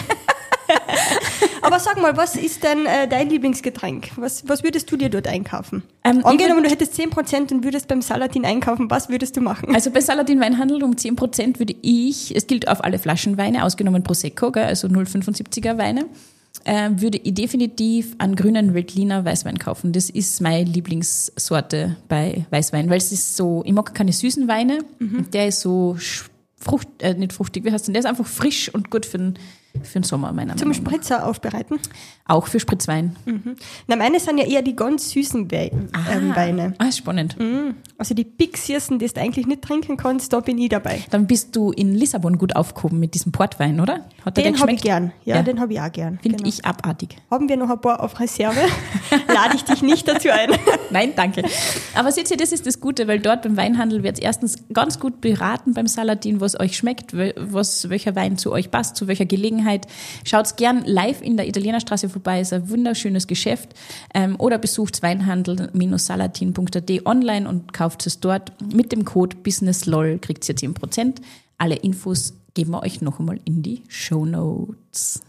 Aber sag mal, was ist denn äh, dein Lieblingsgetränk? Was, was würdest du dir dort einkaufen? Ähm, ich Angenommen, würd- du hättest zehn Prozent und würdest beim Salatin einkaufen, was würdest du machen? Also bei Salatin Weinhandel um zehn Prozent würde ich, es gilt auf alle Flaschenweine, ausgenommen Prosecco, gell, also null Komma fünfundsiebziger Weine, äh, würde ich definitiv einen grünen Veltliner Weißwein kaufen. Das ist meine Lieblingssorte bei Weißwein, weil es ist so, ich mag keine süßen Weine, und der ist so sch- frucht, äh, nicht fruchtig, wie heißt denn, der ist einfach frisch und gut für den, für den Sommer, meiner Zum Meinung nach. Spritzer aufbereiten? Auch für Spritzwein. Na, meine sind ja eher die ganz süßen We ähm, Weine. Ah, spannend. Also die Pixiersten, die du eigentlich nicht trinken kannst, da bin ich dabei. Dann bist du in Lissabon gut aufgehoben mit diesem Portwein, oder? Hat dir der Den habe ich geschmeckt? gern. Ja, Ja. den habe ich auch gern. Finde Genau. ich abartig. Haben wir noch ein paar auf Reserve? Lade ich dich nicht dazu ein. Nein, danke. Aber seht ihr, das ist das Gute, weil dort beim Weinhandel wird erstens ganz gut beraten beim Salatin, was euch schmeckt, was, welcher Wein zu euch passt, zu welcher Gelegenheit. Schaut gern live in der Italienerstraße vorbei, ist ein wunderschönes Geschäft. Ähm, oder besucht weinhandel salatin punkt a t online und kauft es dort. Mit dem Code BusinessLOL kriegt ihr zehn Prozent. Alle Infos geben wir euch noch einmal in die Shownotes.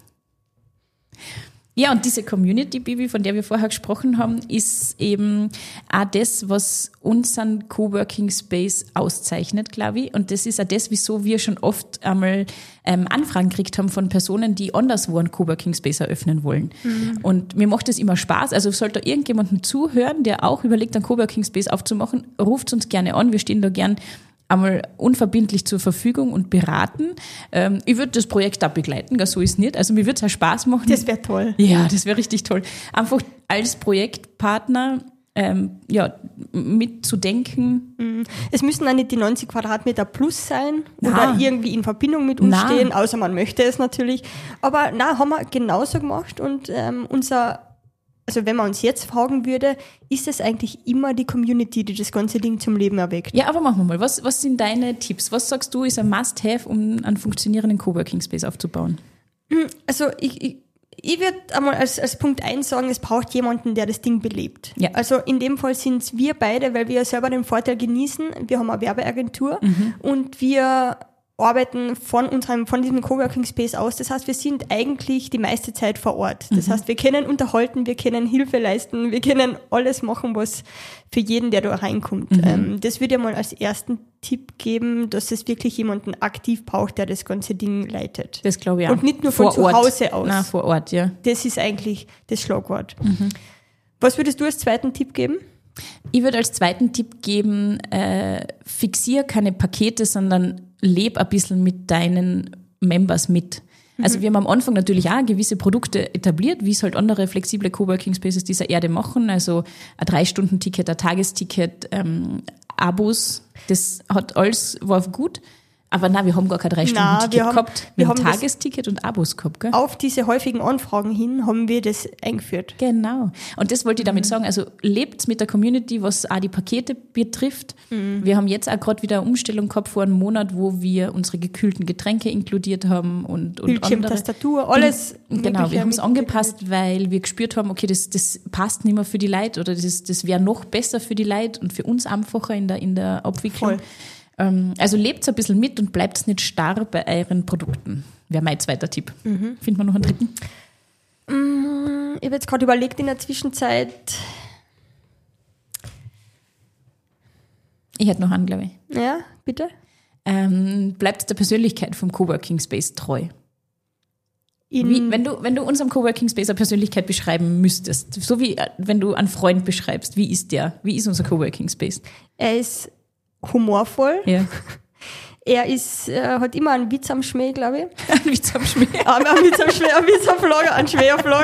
Ja, und diese Community, Bibi, von der wir vorher gesprochen haben, ist eben auch das, was unseren Coworking Space auszeichnet, glaube ich. Und das ist auch das, wieso wir schon oft einmal ähm, Anfragen gekriegt haben von Personen, die anderswo einen Coworking Space eröffnen wollen. Mhm. Und mir macht das immer Spaß. Also sollte da irgendjemanden zuhören, der auch überlegt, einen Coworking Space aufzumachen, ruft uns gerne an. Wir stehen da gern einmal unverbindlich zur Verfügung und beraten. Ähm, ich würde das Projekt da begleiten, gar so ist nicht. Also mir würde es auch Spaß machen. Das wäre toll. Ja, das wäre richtig toll. Einfach als Projektpartner ähm, ja, mitzudenken. Es müssen auch nicht die neunzig Quadratmeter plus sein Na. oder irgendwie in Verbindung mit uns Na. stehen, außer man möchte es natürlich. Aber na, haben wir genauso gemacht und ähm, unser, also wenn man uns jetzt fragen würde, ist es eigentlich immer die Community, die das ganze Ding zum Leben erweckt? Ja, aber machen wir mal. Was, was sind deine Tipps? Was sagst du, ist ein Must-Have, um einen funktionierenden Coworking Space aufzubauen? Also ich, ich Ich würde einmal als, als Punkt eins sagen, es braucht jemanden, der das Ding belebt. Ja. Also in dem Fall sind es wir beide, weil wir ja selber den Vorteil genießen. Wir haben eine Werbeagentur Mhm. und wir arbeiten von unserem, von diesem Coworking Space aus. Das heißt, wir sind eigentlich die meiste Zeit vor Ort. Das Mhm. heißt, wir können unterhalten, wir können Hilfe leisten, wir können alles machen, was für jeden, der da reinkommt. Mhm. Ähm, das würde ich mal als ersten Tipp geben, dass es wirklich jemanden aktiv braucht, der das ganze Ding leitet. Das glaube ich auch. Und nicht nur von Vor zu Ort. Hause aus. Nein, vor Ort, ja. Das ist eigentlich das Schlagwort. Mhm. Was würdest du als zweiten Tipp geben? Ich würde als zweiten Tipp geben, äh, fixier keine Pakete, sondern leb ein bisschen mit deinen Members mit. Also wir haben am Anfang natürlich auch gewisse Produkte etabliert, wie es halt andere flexible Coworking Spaces dieser Erde machen. Also ein Drei-Stunden-Ticket, ein Tagesticket, ähm, Abos, das hat alles, war gut. Aber nein, wir haben gar kein Drei-Stunden-Ticket wir haben- gehabt. wir Wir haben haben das- Tagesticket und Abos gehabt, gell? Auf diese häufigen Anfragen hin haben wir das eingeführt. Genau. Und das wollte ich damit sagen. Also lebt mit der Community, was auch die Pakete betrifft. Mhm. Wir haben jetzt auch gerade wieder eine Umstellung gehabt vor einem Monat, wo wir unsere gekühlten Getränke inkludiert haben und, und Bildschirm, andere. Tastatur, alles. Genau, Mögliche wir haben es mit- angepasst, weil wir gespürt haben, okay, das, das passt nicht mehr für die Leute oder das, das wäre noch besser für die Leute und für uns einfacher in der, in der Abwicklung. Voll. Ähm, also lebt ein bisschen mit und bleibt nicht starr bei euren Produkten. Wäre mein zweiter Tipp. Mhm. Finden wir noch einen dritten? Ich habe jetzt gerade überlegt in der Zwischenzeit. Ich hätte noch einen, glaube ich. Ja, bitte? Ähm, bleibt der Persönlichkeit vom Coworking Space treu. In, Wie, wenn du, wenn du unserem Coworking Space eine Persönlichkeit beschreiben müsstest, so wie äh, wenn du einen Freund beschreibst, wie ist der? Wie ist unser Coworking Space? er ist humorvoll. Ja. Er ist, äh, hat immer einen Witz am Schmäh, glaube ich. Ein Witz am Schmäh. Ah, ein Witz am Schmäh, ein Witz am Flagger, ein Schmäherflagger.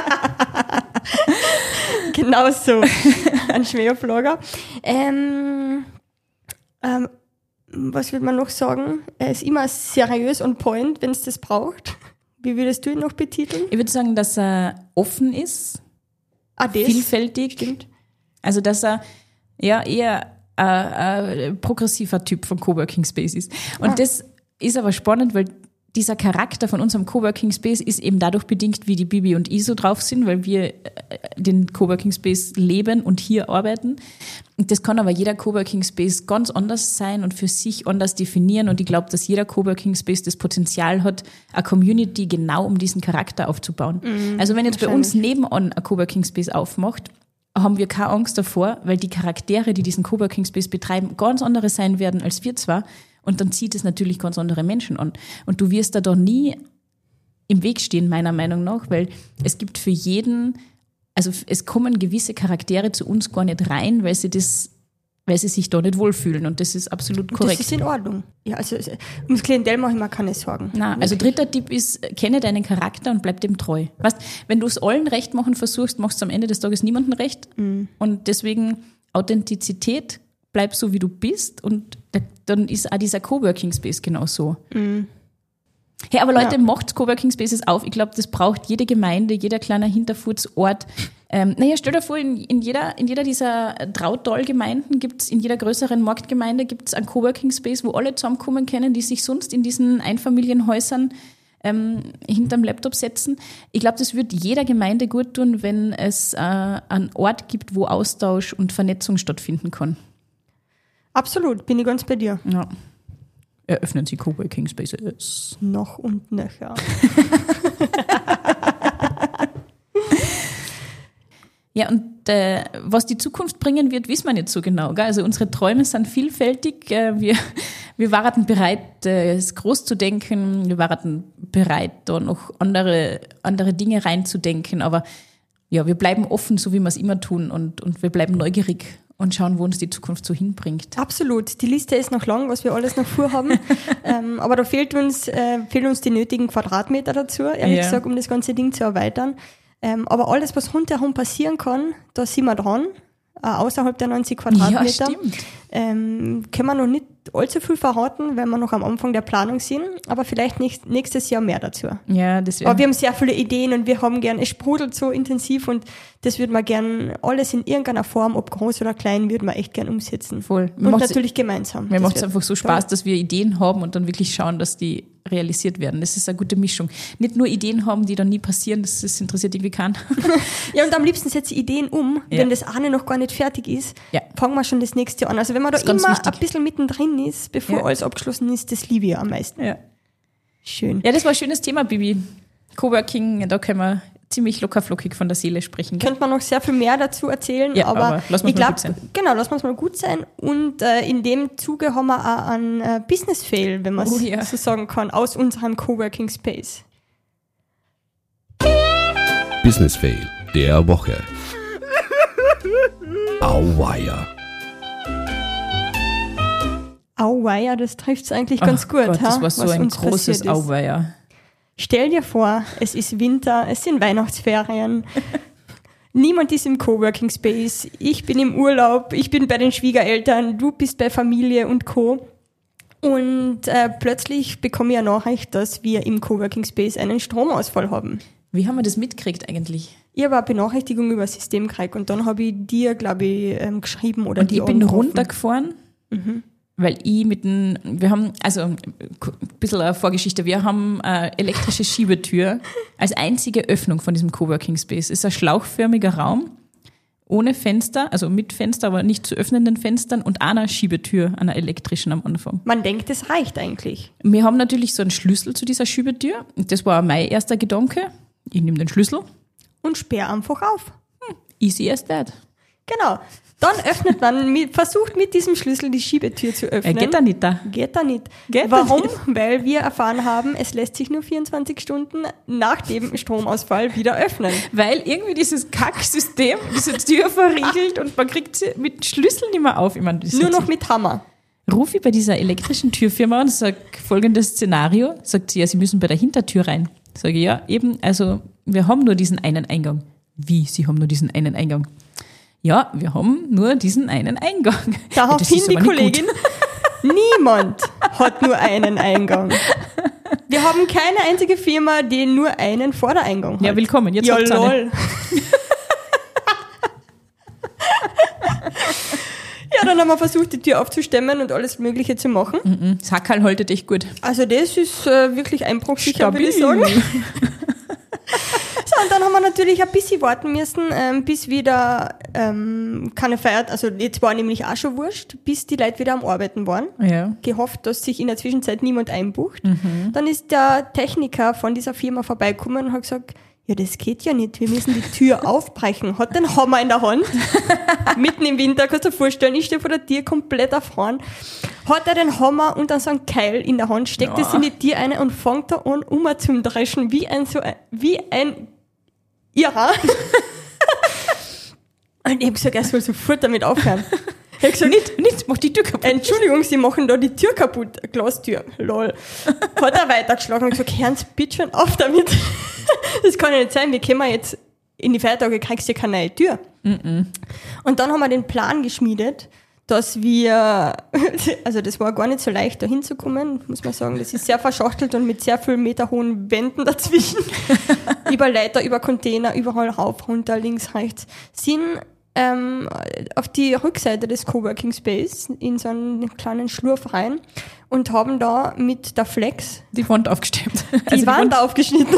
Genau so. Ein Schmäherflagger. Ähm, ähm, was würde man noch sagen? Er ist immer seriös on point, wenn es das braucht. Wie würdest du ihn noch betiteln? Ich würde sagen, dass er offen ist, Ah, das. vielfältig. Stimmt. Also, dass er ja eher ein, ein progressiver Typ von Coworking Space ist. Und Ah. das ist aber spannend, weil dieser Charakter von unserem Coworking Space ist eben dadurch bedingt, wie die Bibi und ich so drauf sind, weil wir äh, den Coworking Space leben und hier arbeiten. Und das kann aber jeder Coworking Space ganz anders sein und für sich anders definieren. Und ich glaube, dass jeder Coworking Space das Potenzial hat, eine Community genau um diesen Charakter aufzubauen. Also wenn jetzt bei uns nebenan ein Coworking Space aufmacht, haben wir keine Angst davor, weil die Charaktere, die diesen Coworking Space betreiben, ganz andere sein werden als wir zwar. Und dann zieht es natürlich ganz andere Menschen an. Und du wirst da doch nie im Weg stehen, meiner Meinung nach, weil es gibt für jeden, also es kommen gewisse Charaktere zu uns gar nicht rein, weil sie das, weil sie sich da nicht wohlfühlen. Und das ist absolut korrekt. Das ist in Ordnung. Ja, also also, ums Klientel mache ich mir keine Sorgen. Na, also dritter Tipp ist, kenne deinen Charakter und bleib dem treu. Weißt, wenn du es allen recht machen versuchst, machst du am Ende des Tages niemandem recht. Mhm. Und deswegen Authentizität, bleib so, wie du bist. Und da, dann ist auch dieser Coworking Space genauso. Mhm. Hey, aber Leute, Ja. macht Coworking Spaces auf. Ich glaube, das braucht jede Gemeinde, jeder kleiner Hinterfurzort. Ähm, naja, stell dir vor, in, in, jeder, in jeder dieser Trautal-Gemeinden gibt's, in jeder größeren Marktgemeinde gibt's einen Coworking Space, wo alle zusammenkommen können, die sich sonst in diesen Einfamilienhäusern ähm, hinterm Laptop setzen. Ich glaube, das würde jeder Gemeinde gut tun, wenn es äh, einen Ort gibt, wo Austausch und Vernetzung stattfinden kann. Absolut, bin ich ganz bei dir. Ja. Eröffnen Sie Coworking Spaces. Noch und nöcher. Ja, und äh, was die Zukunft bringen wird, wissen wir nicht so genau. Gell? Also unsere Träume sind vielfältig. Äh, wir, wir waren bereit, äh, es groß zu denken. Wir waren bereit, da noch andere, andere Dinge reinzudenken. Aber ja, wir bleiben offen, so wie wir es immer tun. Und, und wir bleiben neugierig und schauen, wo uns die Zukunft so hinbringt. Absolut. Die Liste ist noch lang, was wir alles noch vorhaben. ähm, aber da fehlt uns, äh, fehlen uns die nötigen Quadratmeter dazu, ehrlich Ja. gesagt, um das ganze Ding zu erweitern. Ähm, aber alles, was rundherum passieren kann, da sind wir dran. äh, außerhalb der neunzig Quadratmeter. Ja, stimmt. Ähm, können wir noch nicht allzu viel verraten, weil wir noch am Anfang der Planung sind, aber vielleicht nächst, nächstes Jahr mehr dazu. Ja, das Aber wir haben sehr viele Ideen und wir haben gern, es sprudelt so intensiv und das würden wir gern alles in irgendeiner Form, ob groß oder klein, würden wir echt gern umsetzen. Voll. Und natürlich gemeinsam. Mir Das macht es wird einfach so toll. Spaß, dass wir Ideen haben und dann wirklich schauen, dass die realisiert werden. Das ist eine gute Mischung. Nicht nur Ideen haben, die dann nie passieren, das, das interessiert irgendwie keinen. Ja, und am liebsten setze ich Ideen um, Ja. wenn das eine noch gar nicht fertig ist, Ja. fangen wir schon das nächste an. Also wenn man da Das ist ganz immer wichtig. ein bisschen mittendrin ist, bevor Ja. alles abgeschlossen ist, das liebe ich am meisten. Ja. Schön. Ja, das war ein schönes Thema, Bibi. Coworking, da können wir ziemlich lockerflockig von der Seele sprechen. Könnte man noch sehr viel mehr dazu erzählen, Ja, aber, aber lassen wir's ich mal glaube, gut sein. genau, lassen wir es mal gut sein. Und äh, in dem Zuge haben wir auch einen äh, Business-Fail, wenn man es Oh ja. so sagen kann, aus unserem Coworking Space. Business Fail der Woche. Auweia. Auweia, das trifft es eigentlich ganz Ach gut. Gott, das ha, war so was ein uns großes passiert ist. Auweia. Stell dir vor, es ist Winter, es sind Weihnachtsferien. Niemand ist im Coworking Space. Ich bin im Urlaub, ich bin bei den Schwiegereltern, du bist bei Familie und Co. Und äh, plötzlich bekomme ich eine Nachricht, dass wir im Coworking Space einen Stromausfall haben. Wie haben wir das mitgekriegt eigentlich? Ich habe eine Benachrichtigung über das System gekriegt und dann habe ich dir, glaube ich, ähm, geschrieben oder Und die ich bin angerufen. runtergefahren, weil ich mit dem, wir haben, also ein bisschen eine Vorgeschichte, wir haben eine elektrische Schiebetür als einzige Öffnung von diesem Coworking Space. Es ist ein schlauchförmiger Raum, ohne Fenster, also mit Fenster, aber nicht zu öffnenden Fenstern und einer Schiebetür, einer elektrischen am Anfang. Man denkt, es reicht eigentlich. Wir haben natürlich so einen Schlüssel zu dieser Schiebetür und das war mein erster Gedanke. Ich nehme den Schlüssel, Und sperr einfach auf. easy as that. Genau. Dann öffnet man, mit, versucht mit diesem Schlüssel die Schiebetür zu Äh, öffnen. geht da nicht da. Geht da nicht. Geht da Warum? nicht. Weil wir erfahren haben, es lässt sich nur vierundzwanzig Stunden nach dem Stromausfall wieder öffnen. Weil irgendwie dieses Kacksystem diese Tür verriegelt und man kriegt sie mit Schlüssel nicht mehr auf. Ich meine, das Nur hat noch sich- mit Hammer. Ruf ich bei dieser elektrischen Türfirma und sage folgendes Szenario. Sagt sie, ja, Sie müssen bei der Hintertür rein. Sage ich, ja, eben, also wir haben nur diesen einen Eingang. Wie, Sie haben nur diesen einen Eingang? Ja, wir haben nur diesen einen Eingang. Ja, das Daraufhin ist die aber nicht Kollegin, gut. niemand hat nur einen Eingang. Wir haben keine einzige Firma, die nur einen Vordereingang hat. Ja, willkommen, jetzt ja, habt's eine. lol. Ja, dann haben wir versucht, die Tür aufzustemmen und alles Mögliche zu machen. Mhm. Das Hackerl haltet echt gut. Also das ist äh, wirklich einbruchsicher, würde ich Stabil. sagen. So, und dann haben wir natürlich ein bisschen warten müssen, ähm, bis wieder ähm, keine Feiert, also jetzt war nämlich auch schon wurscht, bis die Leute wieder am Arbeiten waren. Ja. Gehofft, dass sich in der Zwischenzeit niemand einbucht. Dann ist der Techniker von dieser Firma vorbeigekommen und hat gesagt, ja, das geht ja nicht, wir müssen die Tür aufbrechen. Hat den Hammer in der Hand, mitten im Winter, kannst du dir vorstellen, ich stehe vor der Tür komplett erfroren. Hat er den Hammer und dann so einen Keil in der Hand, steckt es Ja. in die Tür rein und fängt da an, um zum Dreschen, wie ein, so ein, wie ein Irrer. Und ich hab gesagt, er soll sofort damit aufhören. Ich hab gesagt, Nicht, nicht, mach die Tür kaputt. Entschuldigung, Sie machen da die Tür kaputt. Glastür. Lol. Hat er weitergeschlagen und gesagt, hören Sie bitte schon auf damit. Das kann ja nicht sein. Wir kommen jetzt in die Feiertage, kriegst du ja keine neue Tür. Mm-mm. Und dann haben wir den Plan geschmiedet, dass wir, also das war gar nicht so leicht, da hinzukommen, muss man sagen. Das ist sehr verschachtelt und mit sehr vielen Meter hohen Wänden dazwischen. Über Leiter, über Container, überall rauf, runter, links, rechts. Sind ähm, auf die Rückseite des Coworking Space in so einen kleinen Schlurf rein und haben da mit der Flex Die Wand aufgestemmt. die Also Wand aufgeschnitten.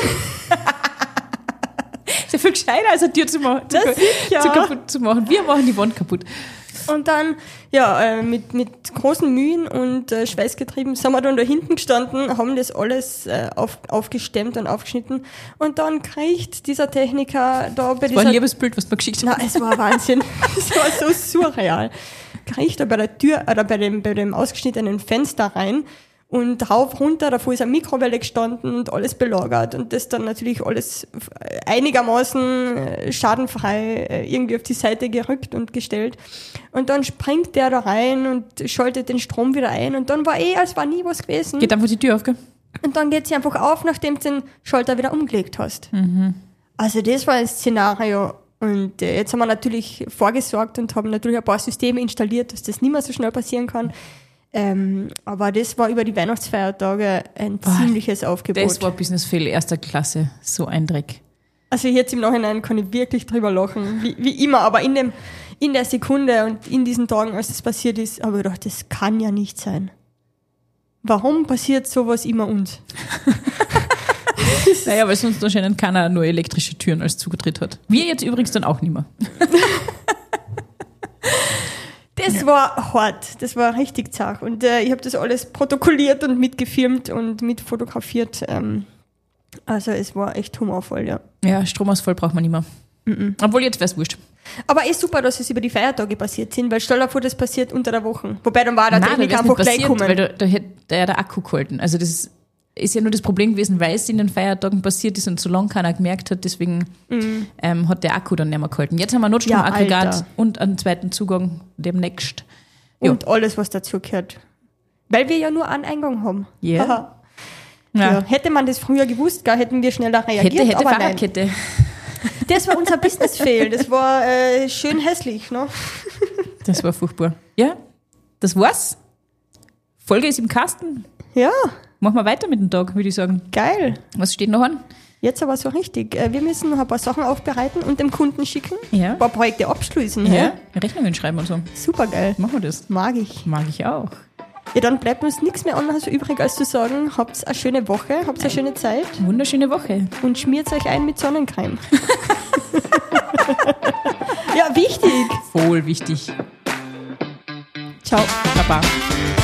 Ist ja viel gescheiter, als eine Tür zu machen. Zu, Das sicher. zu kaputt zu machen. Wir machen die Wand kaputt. Und dann, ja, äh, mit, mit großen Mühen und äh, Schweißgetrieben sind wir dann da hinten gestanden, haben das alles äh, auf, aufgestemmt und aufgeschnitten. Und dann kriegt dieser Techniker da bei Das war ein dieser... liebes Bild, was du mir geschickt Na, hast. es war Wahnsinn. Es war so surreal. Kriegt er bei der Tür, oder bei dem, bei dem ausgeschnittenen Fenster rein und rauf, runter, davor ist eine Mikrowelle gestanden und alles belagert und das dann natürlich alles einigermaßen äh, schadenfrei äh, irgendwie auf die Seite gerückt und gestellt. Und dann springt der da rein und schaltet den Strom wieder ein und dann war eh, als war nie was gewesen. Geht einfach die Tür auf, gell? Und dann geht sie einfach auf, nachdem du den Schalter wieder umgelegt hast. Also das war ein Szenario. Und äh, jetzt haben wir natürlich vorgesorgt und haben natürlich ein paar Systeme installiert, dass das nicht mehr so schnell passieren kann. Ähm, aber das war über die Weihnachtsfeiertage ein Boah, ziemliches Aufgebot. Das war Business Fail erster Klasse. So ein Dreck. Also jetzt im Nachhinein kann ich wirklich drüber lachen, wie, wie immer. Aber in, dem, in der Sekunde und in diesen Tagen, als das passiert ist, habe ich gedacht, das kann ja nicht sein. Warum passiert sowas immer uns? Naja, weil sonst anscheinend keiner nur elektrische Türen als Zutritt hat. Wir jetzt übrigens dann auch nicht mehr. Das ja. war hart, das war richtig zart. Und äh, ich habe das alles protokolliert und mitgefilmt und mitfotografiert. Ähm, also es war echt humorvoll, ja. Ja, Stromausfall braucht man nicht mehr. Mhm. Obwohl, jetzt wäre es wurscht. Aber ist super, dass es über die Feiertage passiert sind, weil stell dir vor, das passiert unter der Woche. Wobei dann war der Technik einfach gleich gekommen. Weil da, da hätte ja der Akku gehalten. Also das ist ist ja nur das Problem gewesen, weil es in den Feiertagen passiert ist und so lange keiner gemerkt hat, deswegen mm. ähm, hat der Akku dann nicht mehr gehalten. Jetzt haben wir ein Notstromaggregat ja, und einen zweiten Zugang demnächst. Ja. Und alles, was dazu gehört. Weil wir ja nur einen Eingang haben. Yeah. Ja. Ja. Hätte man das früher gewusst, gar hätten wir schneller reagiert. Hätte, hätte aber Fahrradkette. Das war unser Business-Fail. Das war äh, schön hässlich. Ne? Das war furchtbar. Ja, das war's. Folge ist im Kasten. Ja. Machen wir weiter mit dem Tag, würde ich sagen. Geil. Was steht noch an? Jetzt aber so richtig. Wir müssen noch ein paar Sachen aufbereiten und dem Kunden schicken. Ja. Ein paar Projekte abschließen. Ja. Ja. Rechnungen schreiben und so. Super geil. Machen wir das. Mag ich. Mag ich auch. Ja, dann bleibt uns nichts mehr anderes übrig, als zu sagen, habt eine schöne Woche, habt eine schöne Zeit. Wunderschöne Woche. Und schmiert euch ein mit Sonnencreme. Ja, wichtig. Voll wichtig. Ciao. Baba.